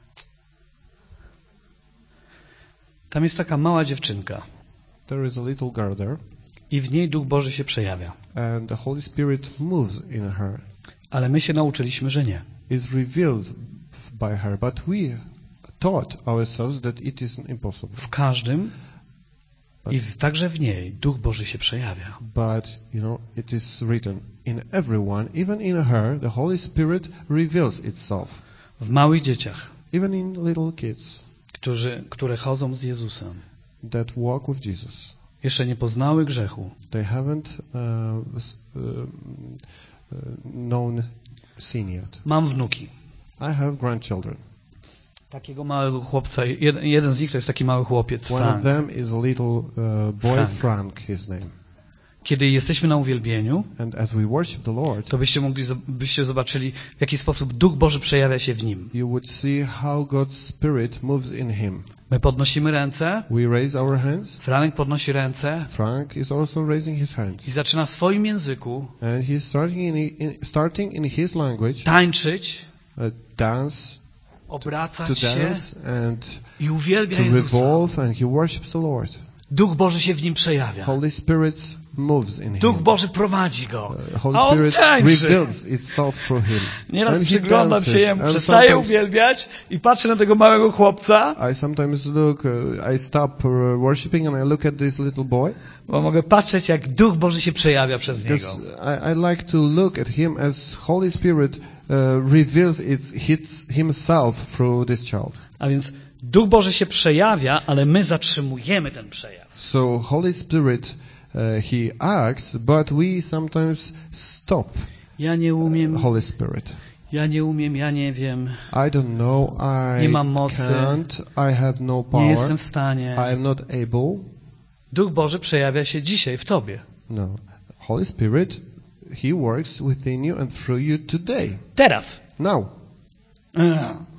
Tam jest taka mała dziewczynka there is a little girl there, i w niej Duch Boży się przejawia. and the Holy Spirit moves in her. Ale my się nauczyliśmy, że nie. Is revealed by her, but we taught ourselves that it is impossible. W każdym i w, także w niej Duch Boży się przejawia. But, you know, it is written, in everyone, even in her, the Holy Spirit reveals itself. W małych dzieciach, Even in little kids którzy, które chodzą z Jezusem, that walk with Jesus. jeszcze nie poznały grzechu, They haven't uh, s- uh, uh, known sin yet. mam wnuki. I have grandchildren. Takiego małego chłopca, jeden, jeden z nich to jest taki mały chłopiec, One Frank. of them is a little uh, boy, Frank. Frank, his name. Kiedy jesteśmy na uwielbieniu, And as we worship the Lord, to byście mogli, byście zobaczyli, w jaki sposób Duch Boży przejawia się w nim. you would see how God's Spirit moves in him. My podnosimy ręce, We raise our hands. Franek podnosi ręce Frank is also raising his hands. i zaczyna w swoim języku And he's starting in, in, starting in his language, tańczyć, uh, dance, to obracać się dance, and i uwielbia to Jezusa. revolve, and he worships the Lord. Duch Boży się w nim przejawia. Holy Spirit moves in Duch him. Boży prowadzi go. Uh, Holy A on Spirit tańczy. reveals itself through him. Nieraz And he przyglądam dances. się jemu, And przestaję sometimes uwielbiać i patrzę na tego małego chłopca, I sometimes look, uh, I stop uh, worshiping and I look at this little boy. bo mogę patrzeć, jak Duch Boży się przejawia przez Because niego. I, I like to look at him as Holy Spirit uh, reveals its, his, himself through this child. A więc Duch Boży się przejawia, ale my zatrzymujemy ten przejaw. So Holy Spirit, uh, he acts, but we sometimes stop Ja nie umiem, Holy Spirit. ja nie umiem, ja nie wiem, I don't know, I Nie mam mocy. can't, I have no nie power, jestem w stanie. I am not able. Duch Boży przejawia się dzisiaj w tobie. No. Holy Spirit, he works within you and through you today. Teraz. Now. Ech.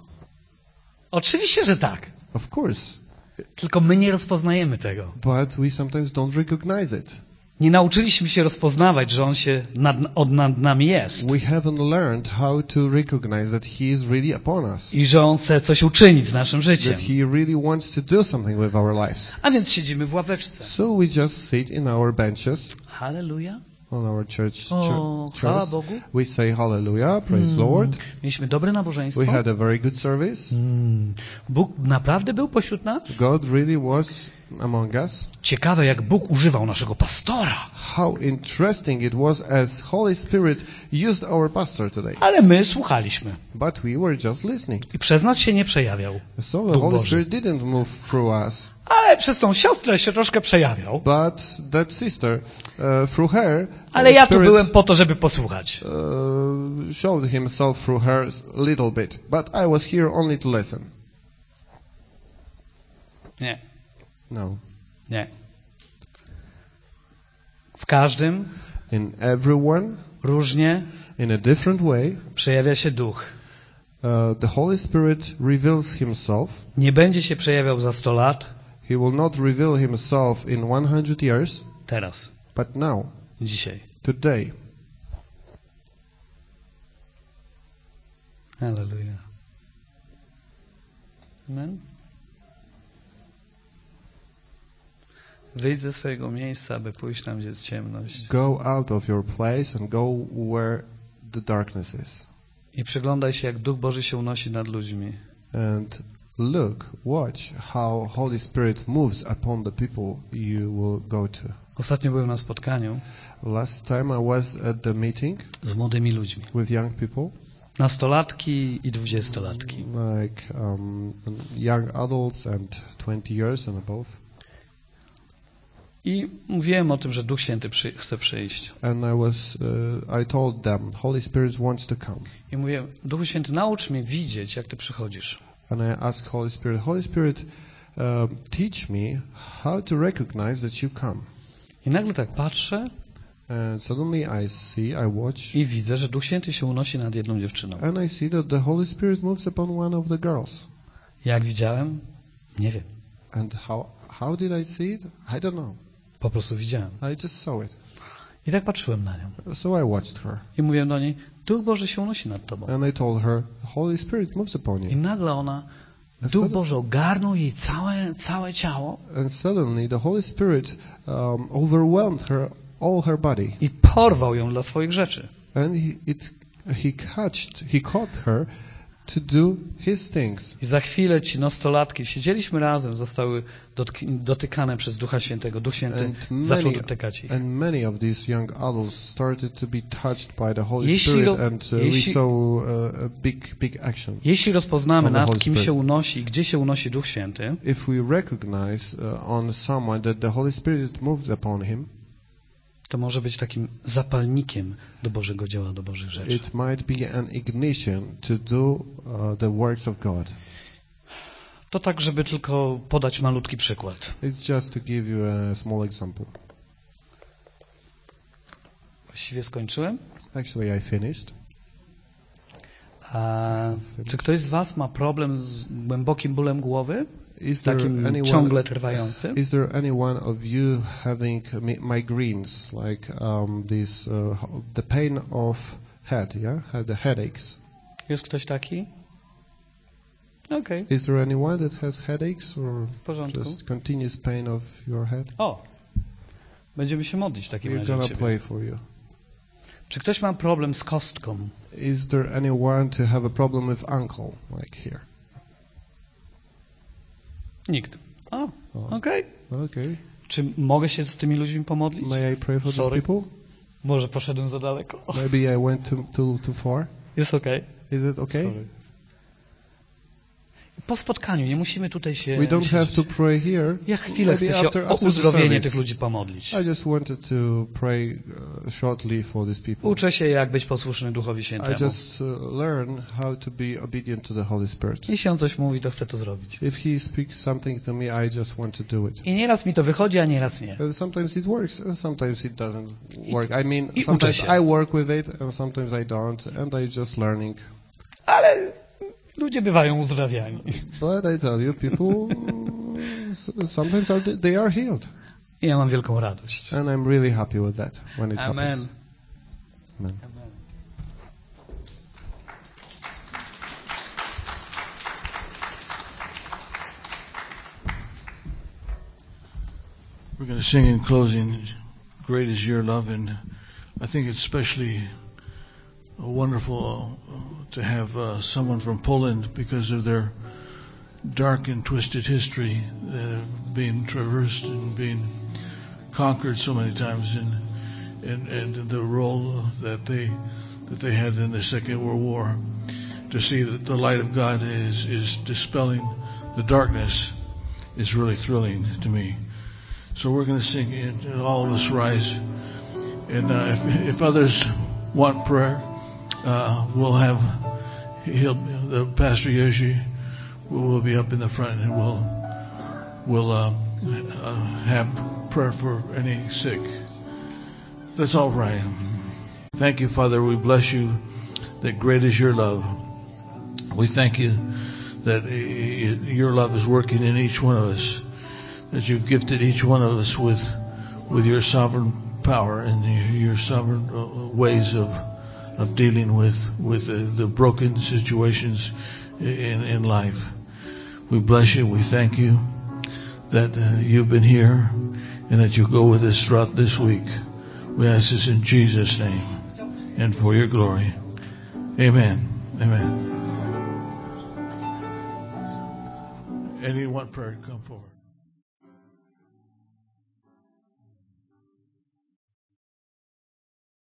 Oczywiście, że tak. Of course. Tylko my nie rozpoznajemy tego. But we sometimes don't recognize it. Nie nauczyliśmy się rozpoznawać, że On się nad, od nad nami jest. We haven't learned how to recognize that he is really upon us. I że On chce coś uczynić z naszym życiem. That he really wants to do something with our lives. A więc siedzimy w ławeczce. So we just sit in our benches Halleluja. on our church O, church. chwała Bogu. We say hallelujah, praise Lord. Mieliśmy dobre nabożeństwo. We had a very good service. Mm. Bóg naprawdę był pośród nas? God really was among us. Ciekawe, jak Bóg używał naszego pastora. How interesting it was as Holy Spirit used our pastor today. Ale my słuchaliśmy. But we were just listening. I przez nas się nie przejawiał. So the Duch Holy Boży. Spirit didn't move through us. Ale przez tą siostrę się troszkę przejawiał. But that sister, uh, through her, Ale ja tu Spirit, byłem po to, żeby posłuchać. uh, showed himself through her a little bit. But I was here only to listen. Nie, No. nie. W każdym In everyone, różnie In a different way, przejawia się Duch. uh, the Holy Spirit reveals Himself. Nie będzie się przejawiał za sto lat, He will not reveal Himself in one hundred years, teraz, but now, dzisiaj. today. Halleluja. Amen. Wyjdź ze swojego miejsca, aby pójść tam, gdzie jest ciemność. Go out of your place and go where the darkness is. I przyglądaj się, jak Duch Boży się unosi nad ludźmi. And look, watch how Holy Spirit moves upon the people you will go to. Ostatnio byłem na spotkaniu Last time I was at the meeting z młodymi ludźmi. with young people, Nastolatki i dwudziestolatki. like um, young adults and twenty years and above. I mówiłem o tym, że Duch Święty przy, chce przyjść. And I was, uh, I told them, Holy Spirit wants to come. I mówię, Duchu Święty, naucz mnie widzieć, jak Ty przychodzisz. And I asked Holy Spirit, Holy Spirit, uh, teach me how to recognize that you come. I nagle tak patrzę And suddenly I see, I watch, i widzę, że Duch Święty się unosi nad jedną dziewczyną. and I see that the Holy Spirit moves upon one of the girls. Jak widziałem? Nie wiem. And how how did I see it? I don't know. Po prostu widziałem. I just saw it. I tak patrzyłem na nią. So I watched her. I mówiłem do niej, Duch Boży się unosi nad tobą. And I told her, Holy Spirit moves upon I you. nagle ona, Duch Boży ogarnął jej całe, całe ciało And suddenly the Holy Spirit um, overwhelmed her, all her body. i porwał ją dla swoich rzeczy. And he, it, he catched, he caught her to do his things. I za chwilę ci nastolatki, siedzieliśmy razem, zostały dotk- dotykane przez Ducha Świętego. Duch Święty And zaczął many, dotykać ich. and many of these young adults started to be touched by the Holy Jeśli Spirit, ro- and uh, jeśli- we saw uh, a big, big action. Jeśli rozpoznamy, Of the nad Holy kim Spirit. się unosi i gdzie się unosi Duch Święty, If we recognize uh, on someone that the Holy Spirit moves upon him, to może być takim zapalnikiem do Bożego dzieła, do Bożych rzeczy. it might be an ignition to do uh, the works of God. To tak, żeby tylko podać malutki przykład. It's just to give you a small example. Właściwie skończyłem. Actually, I finished. A czy ktoś z was ma problem z głębokim bólem głowy? Is there Takim anyone? ciągle trwającym? Is there any one of you having mi- migraines, like um, this, uh, h- the pain of head? Yeah, had the headaches. Jest ktoś taki? Okej, Is there anyone that has headaches or w porządku. just continuous pain of your head? O, będziemy się modlić w takim We're razie o gonna ciebie. pray for you. Czy ktoś ma problem z kostką? Is there anyone to have a problem with ankle, like here? Nikt. O, O. okej. Okay. Czy mogę się z tymi ludźmi pomodlić? May I pray for Sorry. these people? Może poszedłem za daleko. Maybe I went too too too far. Jest okej. Is it okay? Sorry. Po spotkaniu nie musimy tutaj się... We don't siedzieć. have to pray here. Ja chwilę Maybe chcę się after- o after the uzdrowienie service. tych ludzi pomodlić. I just wanted to pray uh, shortly for these people. Uczę się, jak być posłuszny Duchowi I Świętemu. just uh, learn how to be obedient to the Holy Spirit. Jeśli On coś mówi, to chcę to zrobić. If He speaks something to me, I just want to do it. I nieraz mi to wychodzi, a nieraz nie. And sometimes it works, and sometimes it doesn't work. I mean, I uczę sometimes się. I work with it, and sometimes I don't, and I just learning. Ale ludzie bywają uzdrawiani. But I tell you, people s- sometimes are, they are healed, I ja mam wielką radość. and I'm really happy with that when it Amen. happens. Amen. We're going to sing in closing, Great is Your Love, and I think it's especially wonderful to have uh, someone from Poland because of their dark and twisted history uh, being traversed and being conquered so many times, and, and, and the role that they that they had in the Second World War. To see that the light of God is, is dispelling the darkness is really thrilling to me. So we're going to sing, and, and all of us rise. And uh, if, if others want prayer, uh, we'll have he'll, the Pastor Yoshi will be up in the front, and we'll we'll uh, uh, have prayer for any sick. That's all right. Thank you, Father. We bless you that great is your love. We thank you that your love is working in each one of us, that you've gifted each one of us with with your sovereign power and your sovereign ways of of dealing with with the, the broken situations in, in life. We bless you. We thank you that uh, you've been here and that you'll go with us throughout this week. We ask this in Jesus' name and for your glory. Amen. Amen. Anyone prayer, come forward.